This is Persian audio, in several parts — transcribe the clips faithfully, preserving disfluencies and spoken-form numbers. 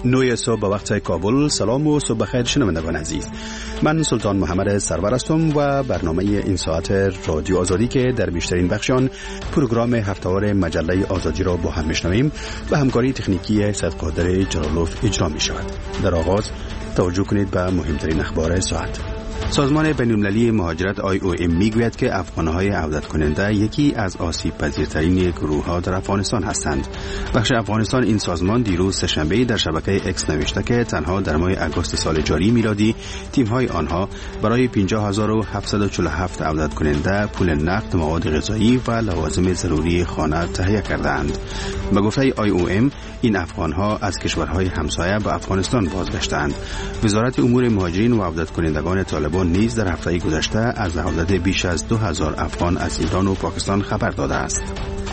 نوی صبح به وقت کابل. سلام و صبح بخیر شنوندگان عزیز. من سلطان محمد سرور هستم و برنامه این ساعت رادیو آزادی که در بیشترین بخشان پروگرام هفته‌وار مجله آزادی را با هم میشنویم و همکاری تکنیکی صدقادر جلالوف اجرا می شود. در آغاز توجه کنید به مهمترین اخبار ساعت. سازمان بین‌المللی مهاجرت آی او ام میگوید که افغان‌های عودت کننده یکی از آسیب پذیرترین گروه‌ها در افغانستان هستند. بخش افغانستان این سازمان دیروز سه‌شنبه در شبکه اکس نوشته که تنها در ماه آگوست سال جاری میلادی تیم‌های آنها برای پنجاه هزار و هفتصد و چهل و هفت عودت کننده پول نقد، مواد غذایی و لوازم ضروری خانه تهیه کردند. به گفته آی او ام این افغان‌ها از کشورهای همسایه به افغانستان بازگشتند. وزارت امور مهاجرین و عودت کنندگان طالبان نیز در هفته گذشته از عودت بیش از دو هزار افغان از ایران و پاکستان خبر داده است.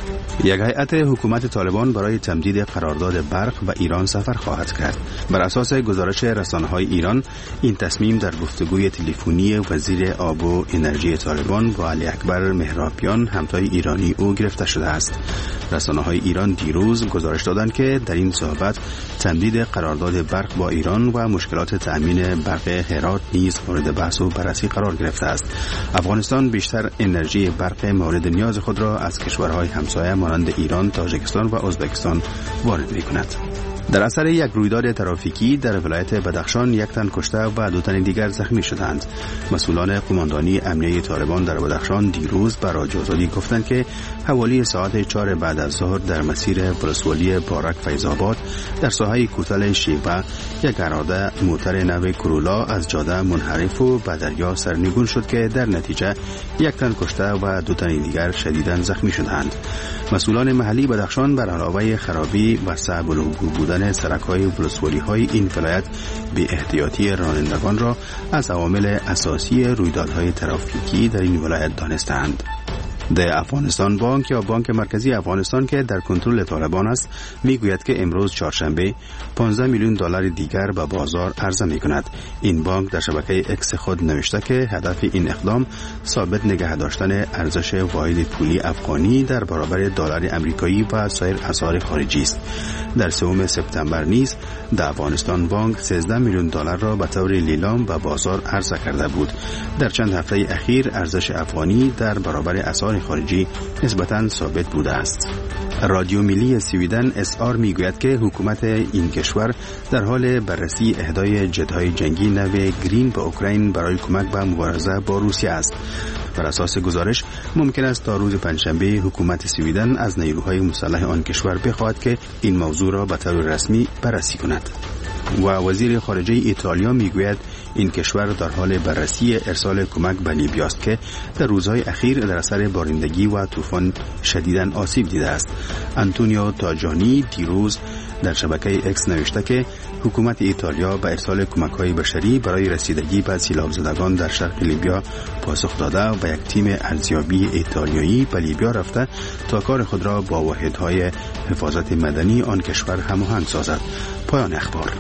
یک هیئت حکومت طالبان برای تمدید قرارداد برق به ایران سفر خواهد کرد. بر اساس گزارش رسانه‌های ایران این تصمیم در گفتگوی تلفنی وزیر آب و انرژی طالبان با علی اکبر مهرابیان همتای ایرانی او گرفته شده است. رسانه‌های ایران دیروز گزارش دادند که در این صحبت تمدید قرارداد برق با ایران و مشکلات تأمین برق هرات نیز مورد بحث و بررسی قرار گرفته است. افغانستان بیشتر انرژی برق مورد نیاز خود را از کشورهای همسایه مانند ایران، تاجیکستان و ازبکستان وارد می‌کند. در اثر یک رویداد ترافیکی در ولایت بدخشان یک تن کشته و دو تن دیگر زخمی شدند. مسئولان قماندانی امنیه طالبان در بدخشان دیروز به رادیو آزادی گفتند که حوالی ساعت چهار بعد از ظهر در مسیر ولسوالی بارک فیض‌آباد در ساحه کوتل شیبه یک اراده موتر نو کرولا از جاده منحرف و به دریا سرنگون شد که در نتیجه یک تن کشته و دو تن دیگر شدیداً زخمی شدند. مسئولان محلی بدخشان بر علاوه خرابی و صعب العبور بودن سرک‌های ولسوالی‌های این ولایت بی احتیاطی رانندگان را از عوامل اساسی رویدادهای ترافیکی در این ولایت دانستند. در افغانستان بانک یا بانک مرکزی افغانستان که در کنترل طالبان است میگوید که امروز چهارشنبه پانزده میلیون دلار دیگر به بازار عرضه میکند. این بانک در شبکه اکس خود نوشته که هدف این اقدام ثابت نگه داشتن ارزش واحد پولی افغانی در برابر دلار آمریکایی و سایر اسعار خارجی است. در سوم سپتامبر نیز در افغانستان بانک سیزده میلیون دلار را به طور لیلام به بازار عرضه کرده بود. در چند هفته اخیر ارزش افغانی در برابر اسعار خارجی نسبتاً ثابت بوده است. رادیو ملی سویدن اس آر میگوید که حکومت این کشور در حال بررسی اهدای جت‌های جنگی نو گرین به اوکراین برای کمک به مبارزه با روسیه است. بر اساس گزارش ممکن است تا روز پنجشنبه حکومت سویدن از نیروهای مسلح آن کشور بخواهد که این موضوع را به طور رسمی بررسی کند. و وزیر خارجه ایتالیا میگوید این کشور در حال بررسی ارسال کمک به لیبی است که در روزهای اخیر در اثر بارندگی و طوفان شدیداً آسیب دیده است. آنتونیو تاجانی دیروز در شبکه اکس نوشته که حکومت ایتالیا به ارسال کمک‌های بشری برای رسیدگی به سیلاب زدگان در شرق لیبیا پاسخ داده و یک تیم ارزیابی ایتالیایی به لیبیا رفته تا کار خود را با واحدهای حفاظت مدنی آن کشور هماهنگ سازد. پایان اخبار.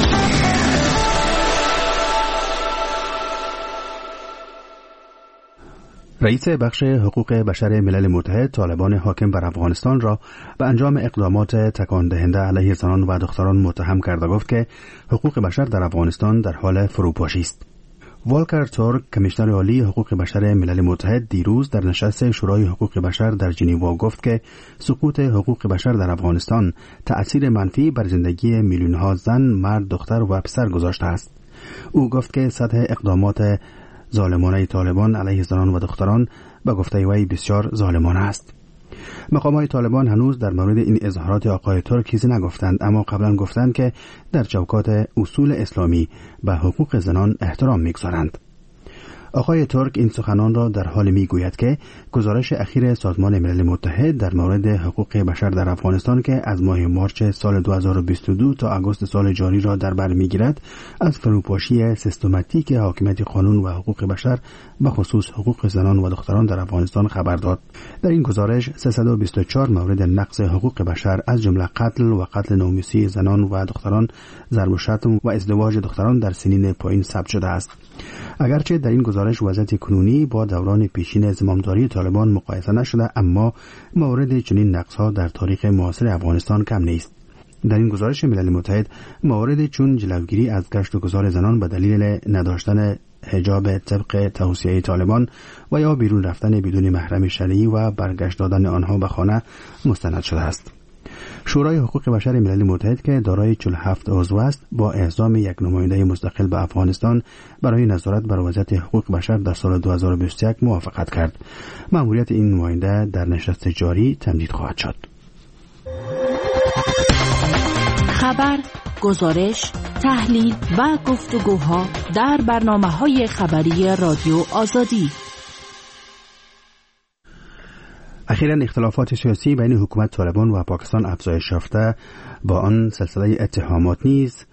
رئیس بخش حقوق بشر ملل متحد طالبان حاکم بر افغانستان را به انجام اقدامات تکان دهنده علیه زنان و دختران متهم کرد و گفت که حقوق بشر در افغانستان در حال فروپاشی است. والکر تورک، کمیشنر عالی حقوق بشر ملل متحد، دیروز در نشست شورای حقوق بشر در ژنو گفت که سقوط حقوق بشر در افغانستان تأثیر منفی بر زندگی میلیون‌ها زن، مرد، دختر و پسر گذاشته است. او گفت که سطح اقدامات ظالمانه طالبان علیه زنان و دختران به گفته وی بسیار ظالمانه است. مقامات طالبان هنوز در مورد این اظهارات آقای ترک چیزی نگفتند، اما قبلا گفتند که در چوکات اصول اسلامی به حقوق زنان احترام می‌گذارند. آقای ترک این سخنان را در حال میگوید که گزارش اخیر سازمان ملل متحد در مورد حقوق بشر در افغانستان که از ماه مارچ سال دو هزار و بیست و دو تا آگوست سال جاری را در بر میگیرد از فروپاشی سیستماتیک حاکمیت قانون و حقوق بشر به خصوص حقوق زنان و دختران در افغانستان خبر داد. در این گزارش سیصد و بیست و چهار مورد نقض حقوق بشر از جمله قتل و قتل ناموسی زنان و دختران، ضرب و شتم و ازدواج دختران در سنین پایین ثبت شده است. اگرچه در این گزارش وضعیت کنونی با دوران پیشین زمامداری طالبان مقایسه نشده، اما مورد چنین نقض‌ها در تاریخ معاصر افغانستان کم نیست. در این گزارش ملل متحد موارد چون جلوگیری از گشت و گذار زنان به دلیل نداشتن حجاب طبق توصیه طالبان و یا بیرون رفتن بدون محرم شرعی و برگشت دادن آنها به خانه مستند شده است. شورای حقوق بشر ملل متحد که دارای چهل و هفت عضو است با اعزام یک نماینده مستقل به افغانستان برای نظارت بر وضعیت حقوق بشر در سال دو هزار و بیست و یک موافقت کرد. مأموریت این نماینده در نشست جاری تمدید خواهد شد. خبر، گزارش، تحلیل و گفتگوها در برنامه‌های خبری رادیو آزادی. اخیراً اختلافات سیاسی بین حکومت طالبان و پاکستان افزایش یافته، با آن سلسله اتهامات نیز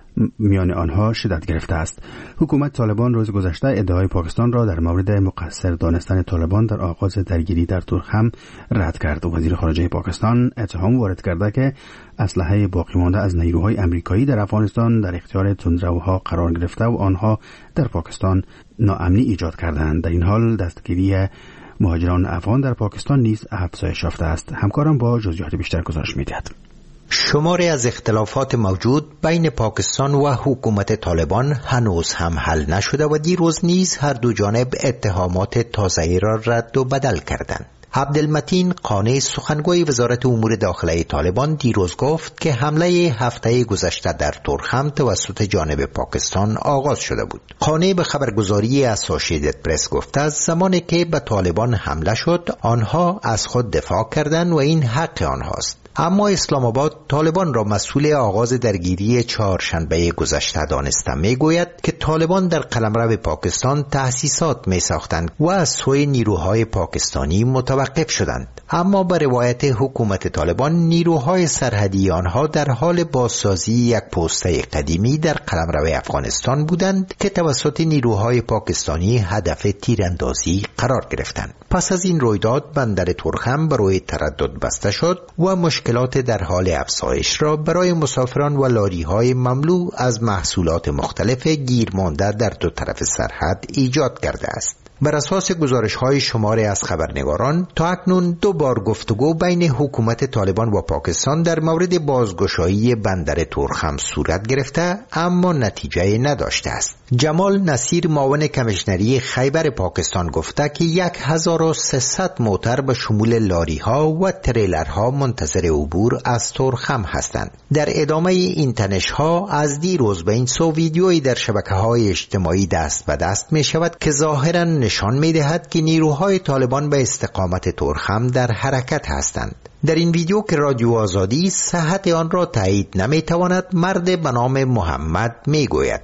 میان آنها شدت گرفته است. حکومت طالبان روز گذشته ادعای پاکستان را در مورد مقصر دانستن طالبان در آغاز درگیری در تورخم رد کرد و وزیر خارجه پاکستان اتهام وارد کرده که اسلحه باقی مانده از نیروهای امریکایی در افغانستان در اختیار تندروها قرار گرفته و آنها در پاکستان ناامنی ایجاد کردند. در این حال دستگیری مهاجران افغان در پاکستان نیز افزایش یافته است. همکارم با جزئیات بیشتر گزارش می‌دهد. شماری از اختلافات موجود بین پاکستان و حکومت طالبان هنوز هم حل نشده و دیروز نیز هر دو جانب اتهامات تازه‌ای را رد و بدل کردند. عبدالمتین قانی سخنگوی وزارت امور داخلی طالبان دیروز گفت که حمله هفته گذشته در تورخم توسط جانب پاکستان آغاز شده بود. قانی به خبرگزاری اسوسییتد پرس گفته است زمانی که به طالبان حمله شد آنها از خود دفاع کردند و این حق آنهاست. اما اسلام آباد طالبان را مسئول آغاز درگیری چهارشنبه گذشته دانسته میگوید که طالبان در قلمرو پاکستان تأسیسات می ساختند و از سوی نیروهای پاکستانی متوقف شدند. اما به روایت حکومت طالبان نیروهای سرحدی آنها در حال بازسازی یک پسته قدیمی در قلمرو افغانستان بودند که توسط نیروهای پاکستانی هدف تیراندازی قرار گرفتند. پس از این رویداد بندر تورخم برای تردد بسته شد و مشکلات در حال افزایش را برای مسافران و لاری‌های مملو از محصولات مختلف گیر مانده در دو طرف سرحد ایجاد کرده است. بر اساس گزارش‌های شماری از خبرنگاران تا اکنون دو بار گفتگو بین حکومت طالبان و پاکستان در مورد بازگشایی بندر تورخم صورت گرفته اما نتیجه نداشته است. جمال نصیر معاون کمیشنری خیبر پاکستان گفته که هزار و سیصد موتر به شمول لاری‌ها و تریلرها منتظر عبور از تورخم هستند. در ادامه این تنش‌ها از دیروز به این سو ویدیویی در شبکه‌های اجتماعی دست به دست می‌شود که ظاهراً نشان می‌دهد که نیروهای طالبان به استقامت تورخم در حرکت هستند. در این ویدیو که رادیو آزادی صحت آن را تایید نمی‌تواند، مرد به نام محمد میگوید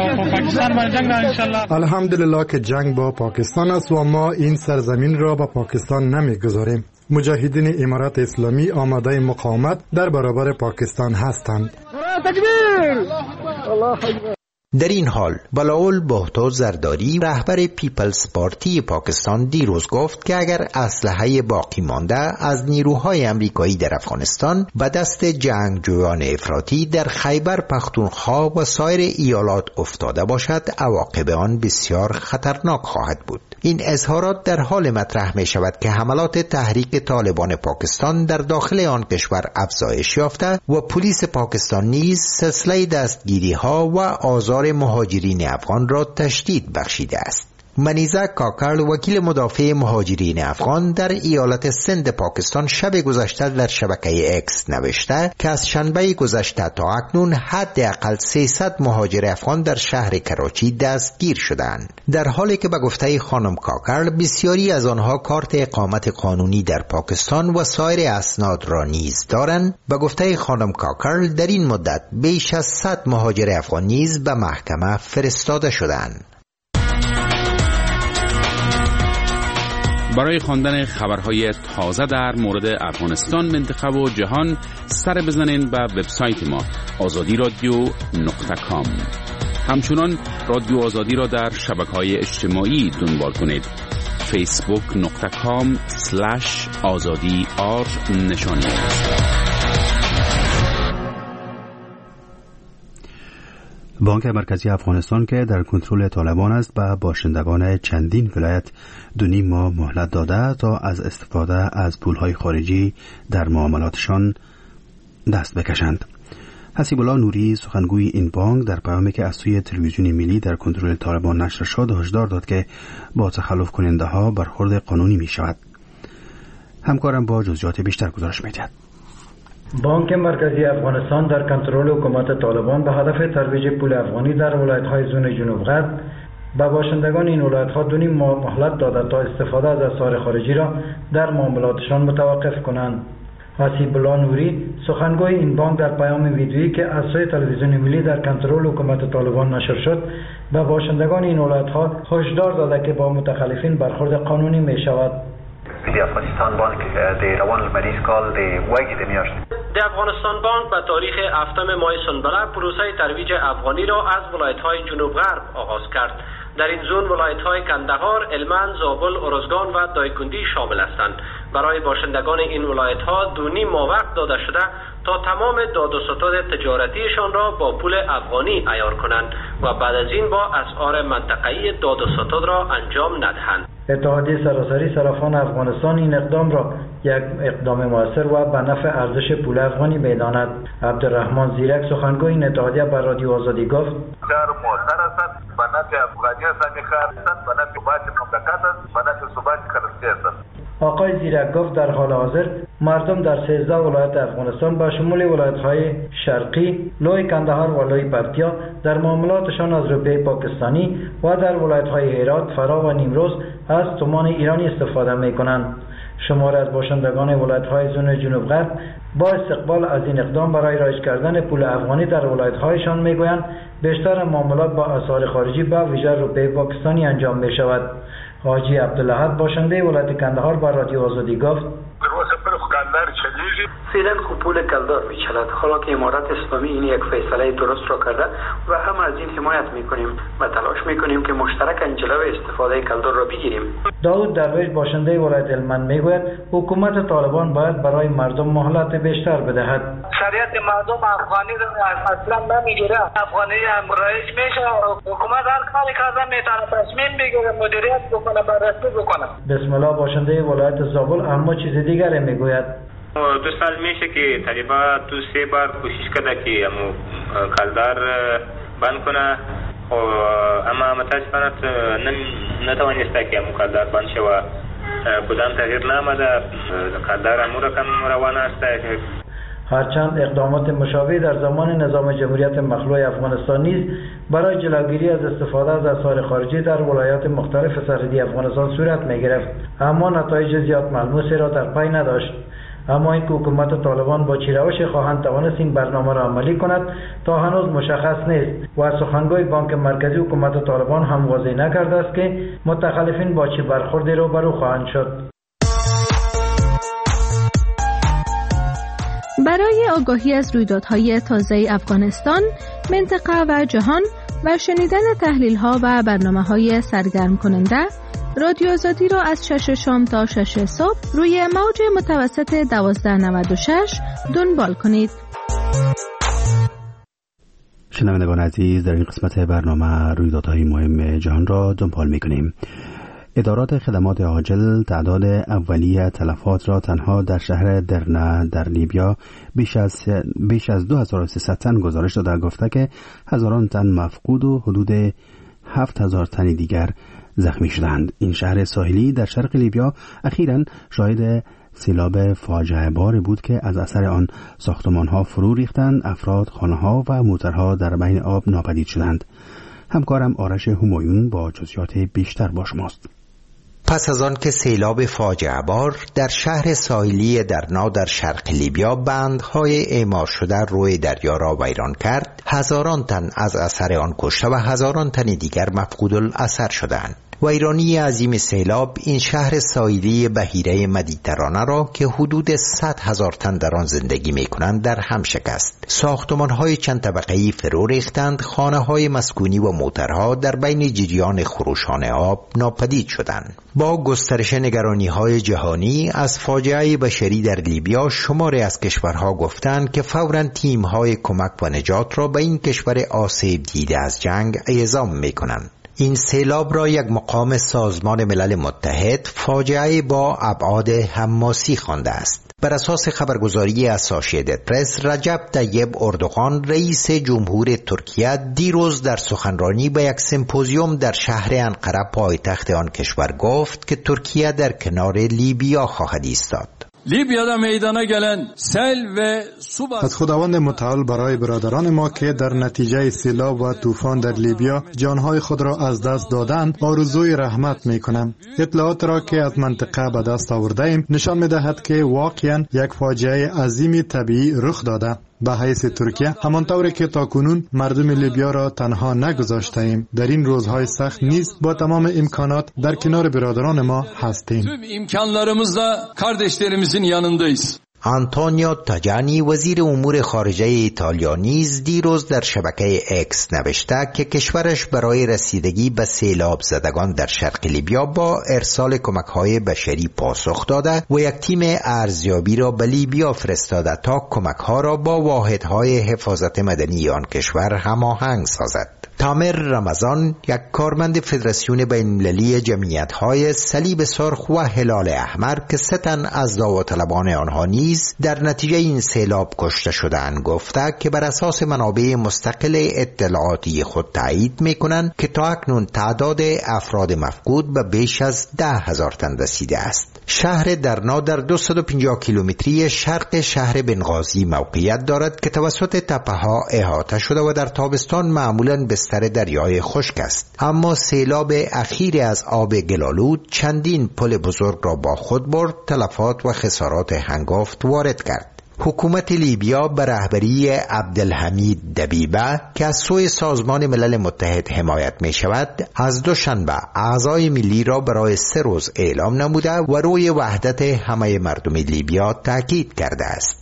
الحمدلله که جنگ با پاکستان است و ما این سرزمین را با پاکستان نمیگذاریم. مجاهدین امارات اسلامی آماده مقاومت در برابر پاکستان هستند. در این حال بلاول بهتو زرداری رهبر پیپلز پارتی پاکستان دیروز گفت که اگر اسلحه باقی مانده از نیروهای امریکایی در افغانستان به دست جنگجویان افراطی در خیبر پختونخوا و سایر ایالات افتاده باشد عواقب آن بسیار خطرناک خواهد بود. این اظهارات در حال مطرح می شود که حملات تحریک طالبان پاکستان در داخل آن کشور افزایش یافته و پلیس پاکستان نیز سلسله دستگیری ها و آزار مهاجرین افغان را تشدید بخشیده است. منیزه کاکر وکیل مدافع مهاجرین افغان در ایالت سند پاکستان شب گذشته در شبکه اکس نوشته که از شنبه گذشته تا اکنون حداقل سیصد مهاجر افغان در شهر کراچی دستگیر شدند، در حالی که به گفته خانم کاکر بسیاری از آنها کارت اقامت قانونی در پاکستان و سایر اسناد را نیز دارند. به گفته خانم کاکر در این مدت بیش از صد مهاجر افغان نیز به محکمه فرستاده شدند. برای خواندن خبرهای تازه در مورد افغانستان، منطقه و جهان سر بزنین به وبسایت ما آزادی رادیو نقطه کام. همچنان رادیو آزادی را در شبکه‌های اجتماعی دنبال کنید. فیسبوک نقطه کام سلش آزادی آر نشانی. بانک مرکزی افغانستان که در کنترل طالبان است به باشندگان چندین ولایت دو نیم ماه مهلت داده تا از استفاده از پولهای خارجی در معاملاتشان دست بکشند. حسیب الله نوری سخنگوی این بانک در پیامی که از سوی تلویزیون ملی در کنترل طالبان نشر شد هشدار داد که با تخلف کننده ها برخورد قانونی می شود. همکارم با جزئیات بیشتر گزارش می‌دهد. بانک مرکزی افغانستان در کنترل حکومت طالبان به هدف ترویج پول افغانی در ولایت‌های زون جنوب غرب به باشندگان این ولایت‌ها دو نیم ماه مهلت داده تا استفاده از اسعار خارجی را در معاملاتشان متوقف کنند. حسیب الله نوری سخنگوی این بانک در پیام ویدیویی که از سوی تلویزیون ملی در کنترل حکومت طالبان نشر شد به باشندگان این ولایت‌ها هشدار داده که با متخلفین برخورد قانونی می‌شود. د افغانستان بانک د روان المریض کال د وګړي د میاشت د افغانستان بانک به تاریخ هفتم ماه سنبله پروسه ترویج افغانی را از ولایت‌های جنوب غرب آغاز کرد. در این زون ولایت‌های کندهار، هلمند، زابل، ارزگان و دایکندی شامل هستند. برای باشندگان این ولایت‌ها دو نیم ماه وقت داده شده تا تمام داد و ستد تجارتیشان را با پول افغانی عیار کنند و بعد از این با اسعار منطقه‌ای داد و ستد را انجام ندهند. اتحادیه سراسری صرافان افغانستان این اقدام را یک اقدام موثر و به نفع ارزش پول افغانی می‌داند. عبدالرحمن زیرک سخنگوی این اتحادیه بر رادیو آزادی گفت: کار موثر است به نفع افغانستان است، به نفع ثبات مملکت است، به نفع ثبات کرنسی است. آقای زیرک گفت در حال حاضر مردم در سیزده ولایت افغانستان به شمول ولایت‌های شرقی، لوی کندهار و لوی پکتیا در معاملاتشان از روپیه پاکستانی و در ولایت‌های هرات، فرا و نیمروز از تومان ایرانی استفاده می‌کنند. شمار از باشندگان ولایت‌های زون جنوب غرب با استقبال از این اقدام برای رایج کردن پول افغانی در ولایت‌هایشان می‌گویند بیشتر معاملات با اسعار خارجی با ویژه روپیه پاکستانی انجام می‌شود. حاجی عبدالأحد باشنده ولایت کندهار با رادیو آزادی گفت: فعلا خب پول کلدار میچلد، حالا که امارت اسلامی این یک فیصله درست را کرده و هم از این حمایت میکنیم و تلاش میکنیم که مشترکاً جلوی استفاده کلدار را بگیریم. داود درویش باشنده ولایت هلمند میگوید حکومت طالبان باید برای مردم مهلت بیشتر بدهد. شریعت مردم افغانی را اصلا نمیگیره، افغانی هم رئیس میشه، حکومت هر کاری کرده میتونه تصمیم بگیره، مدیریت بکنه، بررسی بکنه. بسم الله باشنده ولایت زابل اما چیز دیگری میگوید: دو سال میشه که طالبان تو سه بار کوشش کرده که امو کلدار بند کنه و اما متاسفانه نتوانسته که امو کلدار بند شوه. کدام تغییر نامده، کلدار امو رقم روانه است. هرچند اقدامات مشابه در زمان نظام جمهوریت مخلوع افغانستان نیز برای جلوگیری از استفاده از اسعار خارجی در ولایات مختلف سرحدی افغانستان صورت می‌گرفت، اما نتایج زیاد ملموسی را در پی نداشت. اما این که حکومت طالبان با چه روشی خواهند توانست این برنامه را عملی کند تا هنوز مشخص نیست و سخنگوی بانک مرکزی حکومت طالبان هم واضح نکرده است که متخلفین با چه برخوردی روبرو خواهند شد. برای آگاهی از رویدادهای تازه افغانستان، منطقه و جهان و شنیدن تحلیل‌ها و برنامه‌های سرگرم کننده، رادیو آزادی را از شش شام تا شش صبح روی موج متوسط دوازده نود و شش دنبال کنید. شنوندگان عزیز، در این قسمت برنامه رویدادهای مهم جهان را دنبال می‌کنیم. ادارات خدمات عاجل تعداد اولیه تلفات را تنها در شهر درنا در لیبیا بیش از بیش از دو هزار و سیصد تن گزارش داده، گفته که هزاران تن مفقود و حدود هفت هزار تن دیگر زخمی شدند. این شهر ساحلی در شرق لیبیا اخیراً شاهد سیلاب فاجعه باری بود که از اثر آن ساختمان‌ها فرو ریختند، افراد، خانه‌ها و موترها در بین آب ناپدید شدند. همکارم آرش همایون با جزئیات بیشتر با شماست. پس از آن که سیلاب فاجعه بار در شهر ساحلی درنا در شرق لیبیا بندهای اعمار شده روی دریا را ویران کرد، هزاران تن از اثر آن کشته و هزاران تن دیگر مفقود الاثر شدند. ویرانی عظیم سیلاب این شهر ساحلی بحیره مدیترانه را که حدود صد هزار تن در آن زندگی می‌کنند در هم شکست. ساختمان‌های چند طبقه‌ای فرو ریختند، خانه‌های مسکونی و موترها در بین جریان خروشان آب ناپدید شدند. با گسترش نگرانی‌های جهانی از فاجعه بشری در لیبیا، شماری از کشورها گفتند که فوراً تیم‌های کمک و نجات را به این کشور آسیب دیده از جنگ اعزام می‌کنند. این سیلاب را یک مقام سازمان ملل متحد فاجعه با ابعاد حماسی خوانده است. بر اساس خبرگزاری اسوسییتد پرس، رجب طیب اردوغان رئیس جمهور ترکیه دیروز در سخنرانی به یک سمپوزیوم در شهر انقره پایتخت آن کشور گفت که ترکیه در کنار لیبیا خواهد ایستاد. لیبیادا میدانا گلن سیل و سو از خداوند متعال برای برادران ما که در نتیجه سیلاب و طوفان در لیبیا جانهای خود را از دست دادند آرزوی رحمت می کنم. اطلاعات را که از منطقه به دست آورده ایم نشان می دهد که واقعا یک فاجعه عظیمی طبیعی رخ داده. به حیث ترکیه همانطوری که تاکنون مردم لیبیا را تنها نگذاشته ایم، در این روزهای سخت نیز با تمام امکانات در کنار برادران ما هستیم. tüm imkanlarımızla kardeşlerimizin yanındayız. آنتونیو تاجانی وزیر امور خارجه ایتالیا نیز دیروز در شبکه اکس نوشته که کشورش برای رسیدگی به سیلاب زدگان در شرق لیبیا با ارسال کمک‌های بشری پاسخ داده و یک تیم ارزیابی را به لیبیا فرستاده تا کمک‌ها را با واحدهای حفاظت مدنی آن کشور هماهنگ سازد. تامر رمضان، یک کارمند فدراسیون بین‌المللی جمعیت‌های صلیب سرخ و هلال احمر که سه تن از داوطلبان آنها نیز در نتیجه این سیلاب کشته شدند، گفته که بر اساس منابع مستقل اطلاعاتی خود تایید می‌کنند که تا اکنون تعداد افراد مفقود به بیش از ده هزار تن رسیده است. شهر درنا در دویست و پنجاه کیلومتری شرق شهر بنغازی موقعیت دارد که توسط تپه‌ها احاطه شده و در تابستان معمولاً بستر دریای خشک است. اما سیلاب اخیر از آب گلالود چندین پل بزرگ را با خود برد، تلفات و خسارات هنگفت وارد کرد. حکومت لیبیا به رهبری عبدالحمید دبیبه که از سوی سازمان ملل متحد حمایت می شود، از دوشنبه اعضای ملی را برای سه روز اعلام نموده و روی وحدت همه مردم لیبیا تاکید کرده است.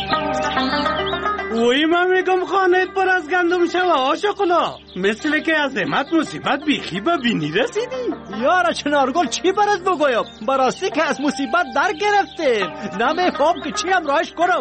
اوی من میگم خانهت پر از گندم شوه آشقلا، مثل که از امت مصیبت بیخی به بینی رسیدی. یارا چنارگل چی برات بگویم؟ براستی که از مصیبت در گرفتیم، نمیفهم که چی هم راهش کنم.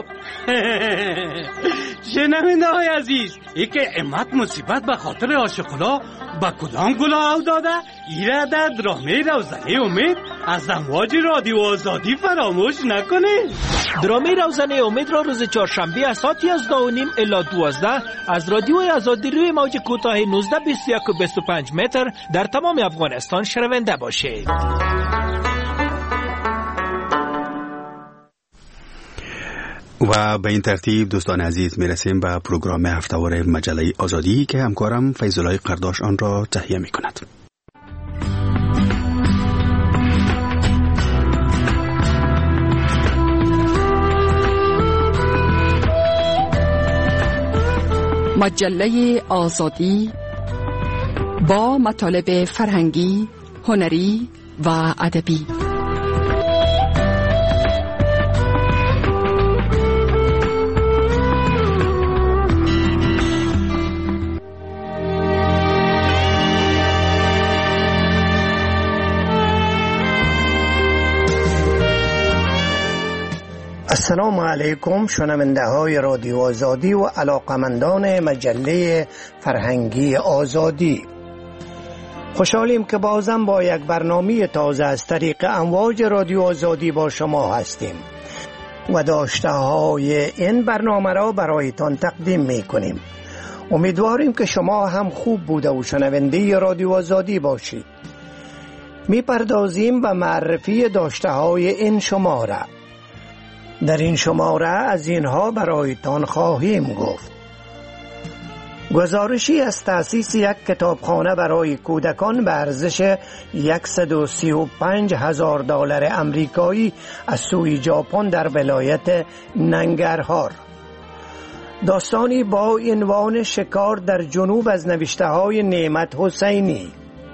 شنونده های عزیز، ای که امت مصیبت به خاطر آشقلا با کدام گلا او داده؟ ایره در درامه روزنه امید از امواج رادیو آزادی فراموش نکنه. درامه روزنه امید را روز چهارشنبه از ساعت یازده و نیم الی دوازده از رادیو آزادی روی موج کوتاه نوزده بیست و یک و بیست و پنج متر در تمام افغانستان شنونده باشید. و به این ترتیب دوستان عزیز میرسیم به پروگرام هفته‌وار مجله آزادی که همکارم فیض‌الله قرداش آن را تهیه می کند. مجله آزادی با مطالب فرهنگی، هنری و ادبی. السلام علیکم شنونده های رادیو آزادی و علاقمندان مجله فرهنگی آزادی. خوشحالیم که بازم با یک برنامه تازه از طریق امواج رادیو آزادی با شما هستیم و داشته های این برنامه را برایتان تقدیم می کنیم. امیدواریم که شما هم خوب بوده و شنونده رادیو آزادی باشید. می پردازیم به معرفی داشته های این شماره. در این شماره از اینها برایتان خواهیم گفت: گزارشی از تأسیس یک کتابخانه برای کودکان به ارزش صد و سی و پنج هزار دلار امریکایی از سوی ژاپن در ولایت ننگرهار. داستانی با عنوان شکار در جنوب از نوشته های نعمت حسینی.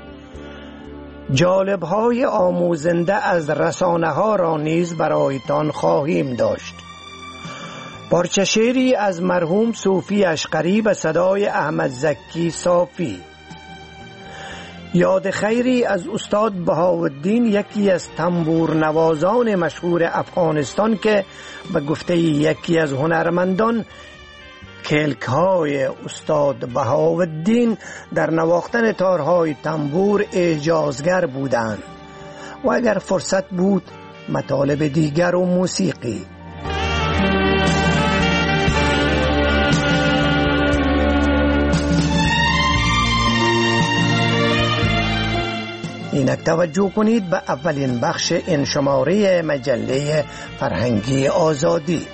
جالب های آموزنده از رسانه ها را نیز برایتان خواهیم داشت. پارچه شعری از مرحوم صوفی اشقری به صدای احمد زکی صافی. یاد خیری از استاد بهاءالدین، یکی از تنبور نوازان مشهور افغانستان که به گفته یکی از هنرمندان کلک های استاد بهاءالدین در نواختن تارهای تنبور اعجازگر بودند و اگر فرصت بود مطالب دیگر و موسیقی. اینک توجه کنید به اولین بخش این شماره مجله فرهنگی آزادی.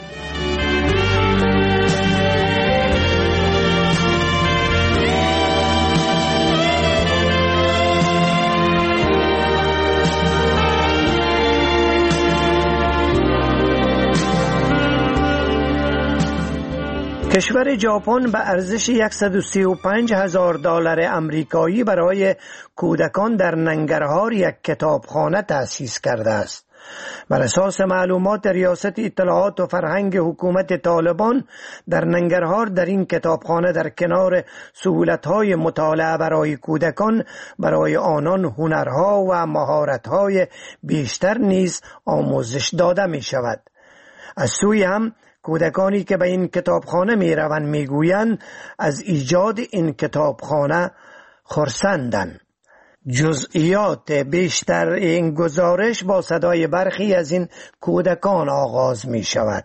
کشور ژاپن به ارزش صد و سی و پنج هزار دلار آمریکایی برای کودکان در ننگرهار یک کتابخانه تأسیس کرده است. بر اساس معلومات ریاست اطلاعات و فرهنگ حکومت طالبان، در ننگرهار در این کتابخانه در کنار سهولت‌های مطالعه برای کودکان، برای آنان هنرها و مهارت‌های بیشتر نیز آموزش داده می شود. از سوی هم کودکانی که به این کتابخانه می روند می گویند از ایجاد این کتابخانه خرسندند. جزئیات بیشتر این گزارش با صدای برخی از این کودکان آغاز می شود.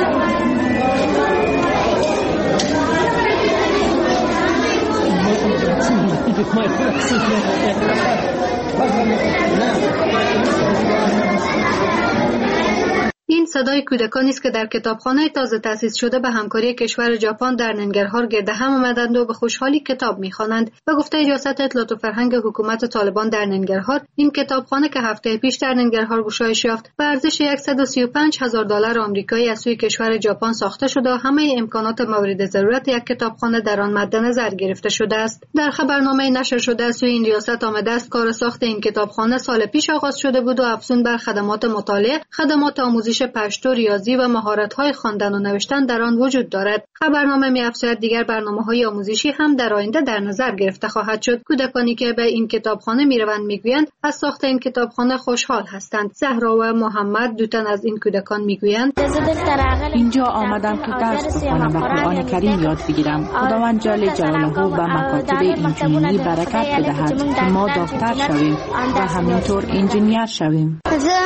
این صدای کودکانی است که در کتابخانه تازه تأسیس شده به همکاری کشور ژاپن در ننگرهار گرد هم آمدند و به خوشحالی کتاب می‌خوانند. به گفته ریاست اطلاعات و فرهنگ حکومت طالبان در ننگرهار، این کتابخانه که هفته پیش در ننگرهار گشایش یافت، به ارزش صد و سی و پنج هزار دلار آمریکایی از سوی کشور ژاپن ساخته شده و همه امکانات مورد ضرورت یک کتابخانه در آن مد نظر گرفته شده است. در خبرنامه نشر شده از سوی این ریاست آمده است کار ساخت این کتابخانه سال پیش آغاز شده بود و افزون بر خدمات مطالعه، خدمات آموزش پشتو، ریاضی و مهارت‌های خواندن و نوشتن در آن وجود دارد. خبرنامه می‌افزاید دیگر برنامه‌های آموزشی هم در آینده در نظر گرفته خواهد شد. کودکانی که به این کتابخانه می‌روند می‌گویند از ساخت این کتابخانه خوشحال هستند. زهرا و محمد دو تن از این کودکان می‌گویند اینجا آمدم که درس بخوانم و قرآن کریم یاد بگیرم. خداوند جل جلاله به مکاتب اینجینری برکت بدهد که ما دکتر شویم و همینطور انجینیر شویم.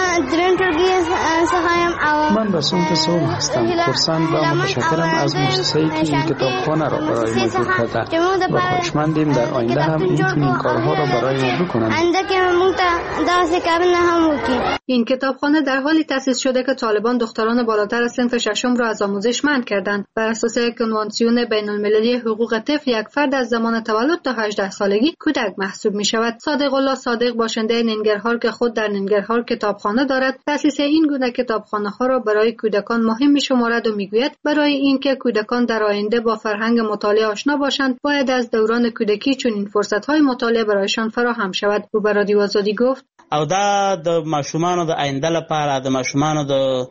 من رسول رسول هستم. خرسند و متشکرم از مؤسسه‌ای که این کتابخانه را برای ما جور کرده و خوشمندیم در آینده هم این چنین کارها را برای ما بکنند. این کتابخانه در حالی تأسیس شده که طالبان دختران بالاتر از صنف ششم را از آموزش منع کردند. بر اساس کنوانسیون بین‌المللی حقوق طفل، یک فرد از زمان تولد تا هجده سالگی کودک محسوب می شود. صادق الله صادق، باشنده ننگرهار که خود در ننگرهار کتابخانه دارد، تأسیس این گونه کتابخانه ها را برای کودکان مهم می شمارد و می گوید برای اینکه کودکان در آینده با فرهنگ مطالعه آشنا باشند، باید از دوران کودکی چنین فرصت های مطالعه برایشان فراهم شود. او به رادیو آزادی گفت او دا د ماشومانو د آینده لپاره د ماشومانو د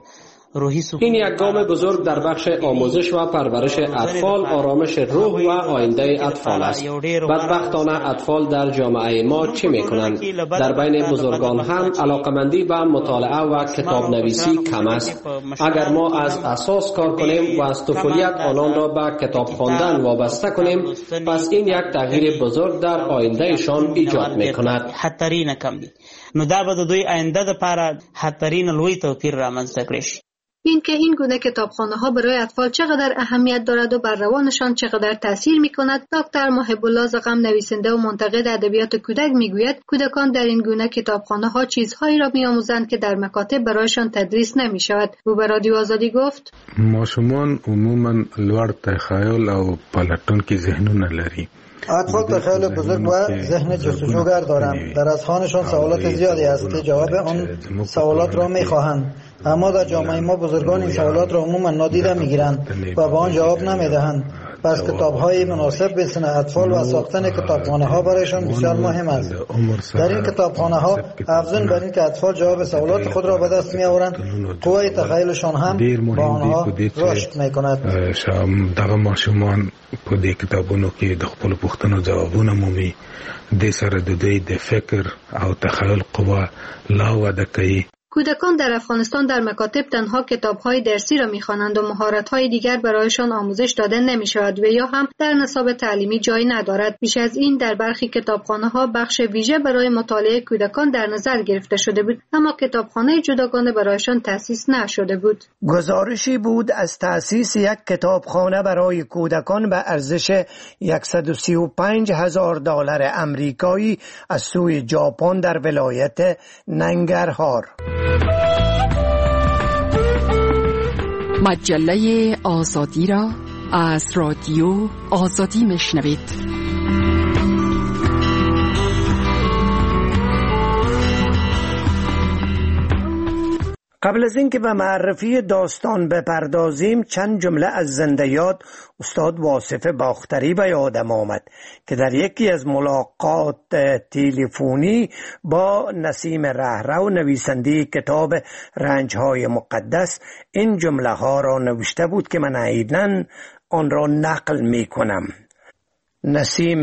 این یک گام بزرگ در بخش آموزش و پرورش اطفال، آرامش روح و آینده اطفال است. بدبختانه اطفال در جامعه ما چه میکنند؟ در بین بزرگان هم علاقمندی به مطالعه و کتاب نویسی کم است. اگر ما از اساس کار کنیم و از طفولیت آنان را به کتاب خواندن وابسته کنیم، پس این یک تغییر بزرگ در آیندهشان ایجاد میکند. خطرین کم دی نو دا به دوی آینده لپاره خطرین لوی توپیر رامنځته کړي. این که این گونه کتابخانه ها برای اطفال چقدر اهمیت دارد و بر روانشان چقدر تاثیر می کند، دکتر محب الله زغم، نویسنده و منتقد ادبیات کودک میگوید کودکان در این گونه کتابخانه ها چیزهایی را میآموزند که در مکاتب برایشان تدریس نمی شود. او به رادیو آزادی گفت ماشومان عموما لوړ تخیل او پلټونکي ذهنونه لري. اطفال تخیل بزرگ و ذهن جستجوگر دارند. در اذهانشان سوالات زیادی است که جواب آن سوالات را میخواهند، اما در جامعه ما بزرگان این سوالات را عموما نادیده میگیرند و به آن جواب نمیدهند. پس کتاب‌های مناسب به سن اطفال و ساختن کتابخانه‌ها برایشان بسیار مهم است. در این کتابخانه‌ها افزون بر این که اطفال جواب سوالات خود را به دست می‌آورند، قوه تخیلشان هم با آنها رشد می‌کند. دغه ماشومان په دې کتابونو کې د خپل پوښتنو ځوابونه مومي، د سره د دوی د فکر او تخیل قوه لا وده کوي. کودکان در افغانستان در مکاتب تنها کتاب‌های درسی را می‌خوانند و مهارت‌های دیگر برایشان آموزش داده نمی‌شود و یا هم در نصاب تعلیمی جای ندارد. بیش از این در برخی کتابخانه‌ها بخش ویژه برای مطالعه کودکان در نظر گرفته شده بود، اما کتابخانه جداگانه برایشان تأسیس نشده بود. گزارشی بود از تأسیس یک کتابخانه برای کودکان به ارزش صد و سی و پنج هزار دلار آمریکایی از سوی ژاپن در ولایت ننگرهار. مجله آزادی را از رادیو آزادی میشنوید. قبل از اینکه به معرفی داستان بپردازیم، چند جمله از زنده یاد استاد واصف باختری به یادم آمد که در یکی از ملاقات تلفنی با نسیم رهرو نویسنده کتاب رنج‌های مقدس این جمله ها را نوشته بود که من عیناً آن را نقل می کنم. نسیم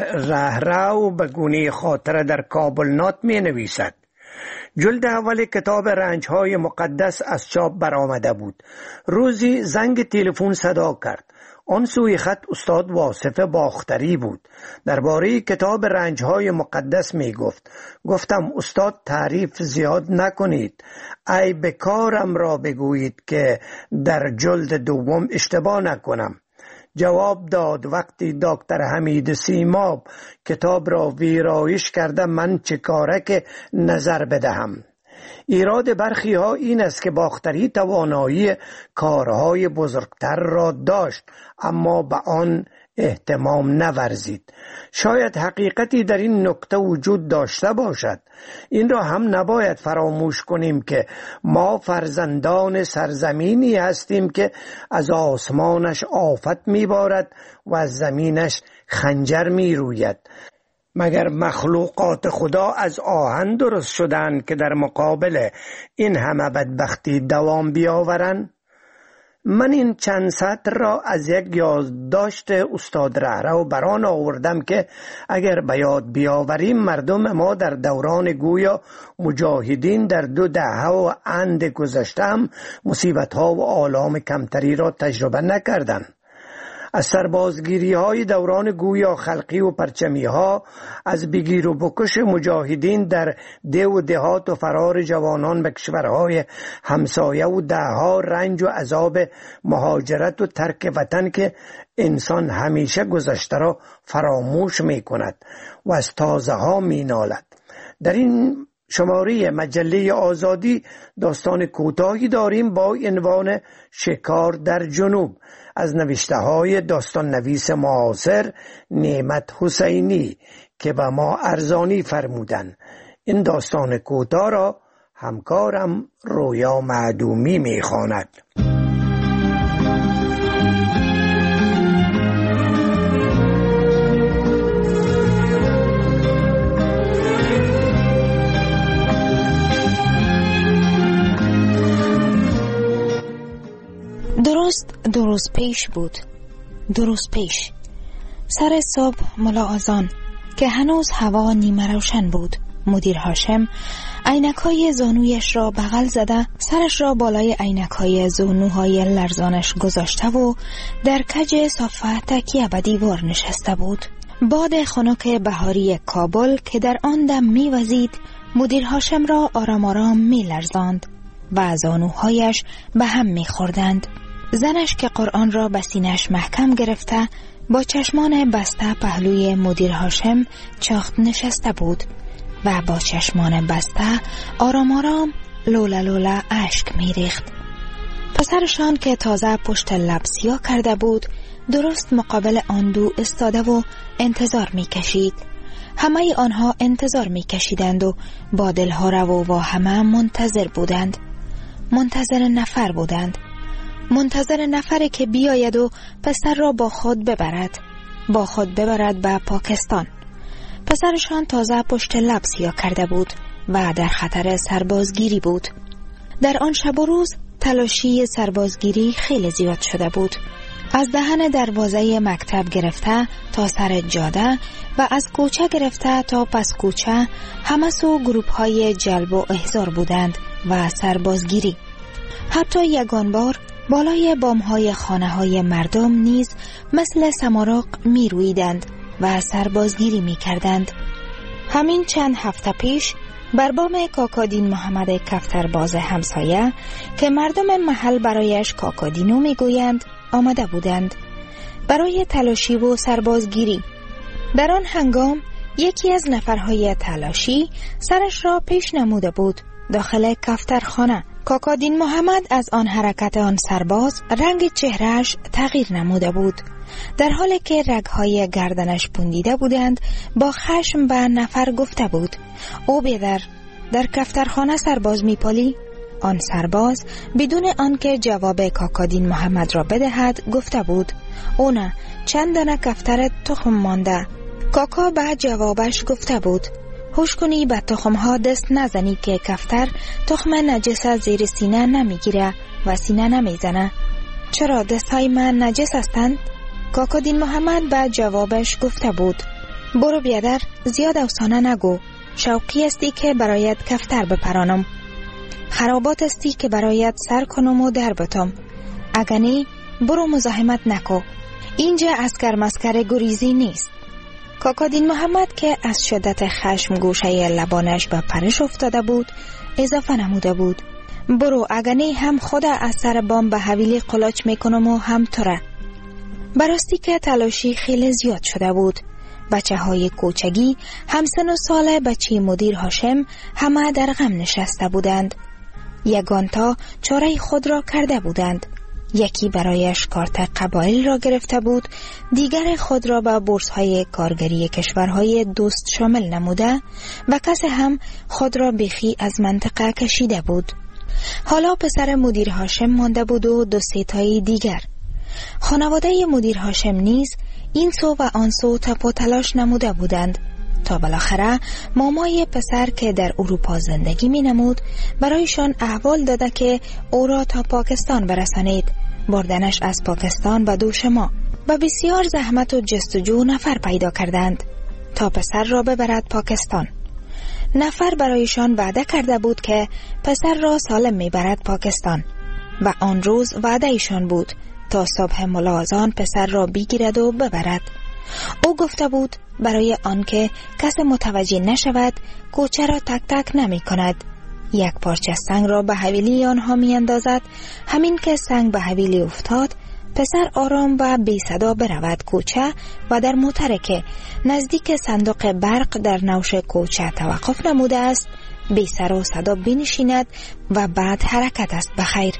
رهرو به گونه خاطره در کابل نات می نویسد: جلد اول کتاب رنج‌های مقدس از چاپ برآمده بود. روزی زنگ تلفن صدا کرد. آن سوی خط استاد واصف باختری بود. درباره کتاب رنج‌های مقدس می گفت. گفتم استاد تعریف زیاد نکنید. ای بکارم را بگویید که در جلد دوم اشتباه نکنم. جواب داد: وقتی دکتر حمید سیماب کتاب را ویرایش کرده من چه کاره که نظر بدهم. ایراد برخی ها این است که باختری توانایی کارهای بزرگتر را داشت اما به آن اهتمام نورزید. شاید حقیقتی در این نکته وجود داشته باشد. این را هم نباید فراموش کنیم که ما فرزندان سرزمینی هستیم که از آسمانش آفت میبارد و از زمینش خنجر میروید. مگر مخلوقات خدا از آهن درست شدند که در مقابل این همه بدبختی دوام بیاورند؟ من این چند سطر را از یک یادداشت استاد رهرو بران آوردم که اگر به یاد بیاوریم مردم ما در دوران گویا مجاهدین در دو دهه و اند گذشته هم مصیبت ها و آلام کمتری را تجربه نکردند. از سربازگیری های دوران گویا خلقی و پرچمی ها، از بگیر و بکش مجاهدین در ده و دهات و فرار جوانان به کشورهای همسایه و دهها رنج و عذاب مهاجرت و ترک وطن که انسان همیشه گذشته را فراموش می کند و از تازه ها می نالد. در این شماره مجله آزادی داستان کوتاهی داریم با عنوان شکار در جنوب از نوشته های داستان نویس معاصر نعمت حسینی که به ما ارزانی فرمودن. این داستان کوتاه را همکارم رویا معدومی می خواند. درست درست پیش بود. درست پیش سر صبح ملا آذان که هنوز هوا نیمه روشن بود، مدیر هاشم عینک‌های زانویش را بغل زده سرش را بالای عینک‌های زانوهای لرزانش گذاشته و در کج صفحه تکیه به دیوار نشسته بود. باد خنک بهاری کابل که در آن دم می‌وزید مدیر هاشم را آرام آرام می‌لرزاند و زانوهایش به هم می‌خوردند. زنش که قرآن را به سینه‌اش محکم گرفته با چشمان بسته پهلوی مدیر هاشم چاخت نشسته بود و با چشمان بسته آرام آرام لولا لولا اشک می ریخت. پسرشان که تازه پشت لب سیاه کرده بود درست مقابل آن دو استاده و انتظار می کشید. همه آنها انتظار می کشیدند و با دلها رو و همه منتظر بودند. منتظر نفر بودند. منتظر نفری که بیاید و پسر را با خود ببرد با خود ببرد به پاکستان. پسرشان تازه پشت لب سیاه کرده بود و در خطر سربازگیری بود. در آن شب و روز تلاشی سربازگیری خیلی زیاد شده بود. از دهن دروازه مکتب گرفته تا سر جاده و از کوچه گرفته تا پس کوچه همه سو گروپ های جلب و احضار بودند و سربازگیری. حتی یگان بار بالای بامهای خانه های مردم نیز مثل سماراق می رویدند و سربازگیری می کردند. همین چند هفته پیش بر بام کاکادین محمد کفترباز همسایه که مردم محل برایش کاکادینو می گویند آمده بودند برای تلاشی و سربازگیری. در آن هنگام یکی از نفرهای تلاشی سرش را پیش نموده بود داخل کفترخانه. کاکادین محمد از آن حرکت آن سرباز رنگ چهرهش تغییر نموده بود. در حالی که رگهای گردنش پوندیده بودند با خشم به نفر گفته بود او بیدر در کفترخانه سرباز میپالی؟ آن سرباز بدون آنکه جواب کاکادین محمد را بدهد گفته بود او نه، چند دانه کفتر تخم مانده. کاکا به جوابش گفته بود هوش کنی به تخمها دست نزنی که کفتر تخم نجس زیر سینه نمیگیره و سینه نمیزنه. چرا دستهای من نجس هستند؟ کاکادین محمد به جوابش گفته بود برو بیادر زیاد افسانه نگو، شوقی استی که برایت کفتر بپرانم، خرابات استی که برایت سر کنم و در بتم، اگنی برو مزاحمت نکو، اینجا اسکر مسکر گریزی نیست. کاکادین محمد که از شدت خشم گوشه لبانش به پرش افتاده بود اضافه نموده بود برو اگنی هم خود از سر بام به حویلی قلاچ میکنم و هم توره. براستی که تلاشی خیلی زیاد شده بود. بچه های کوچگی همسن و سال بچه مدیر هاشم همه در غم نشسته بودند. یگانتا چاره خود را کرده بودند. یکی برایش کارت قبایل را گرفته بود، دیگر خود را به بورس های کارگری کشورهای دوست شامل نموده و کسی هم خود را بیخی از منطقه کشیده بود. حالا پسر مدیر هاشم مانده بود و دو سه تایی دیگر. خانواده مدیر هاشم نیز این سو و آن سو تپ و تلاش نموده بودند تا بالاخره مامای پسر که در اروپا زندگی می نمود برایشان احوال داده که او را تا پاکستان برسانید. بردنش از پاکستان به دوش ما و بسیار زحمت و جستجو نفر پیدا کردند تا پسر را ببرد پاکستان. نفر برایشان وعده کرده بود که پسر را سالم می برد پاکستان و آن روز وعده ایشان بود تا صبح ملاحظان پسر را بگیرد و ببرد. او گفته بود برای آنکه کس متوجه نشود کوچه را تک تک نمی کند. یک پارچه سنگ را به حویلی آنها می اندازد. همین که سنگ به حویلی افتاد پسر آرام و بی صدا برود کوچه و در مترکه نزدیک صندوق برق در نوش کوچه توقف نموده است بی سر و صدا بنشیند و بعد حرکت است بخیر.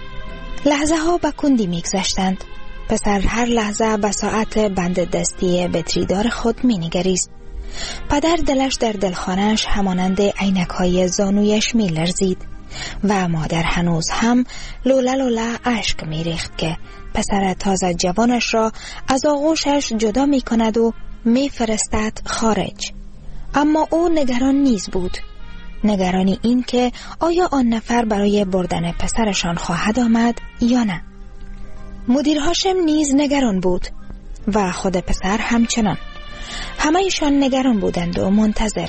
لحظه ها به کندی می گذشتند. پسر هر لحظه به ساعت بند دستی بطریدار خود می نگریست. پدر دلش در دلخانهش همانند عینک های زانویش می لرزید و مادر هنوز هم لوله لوله اشک می ریخت که پسر تازه جوانش را از آغوشش جدا می کند و می فرستد خارج. اما او نگران نیز بود. نگرانی این که آیا آن نفر برای بردن پسرشان خواهد آمد یا نه. مدیر هاشم نیز نگران بود و خود پسر همچنان. همه ایشان نگران بودند و منتظر.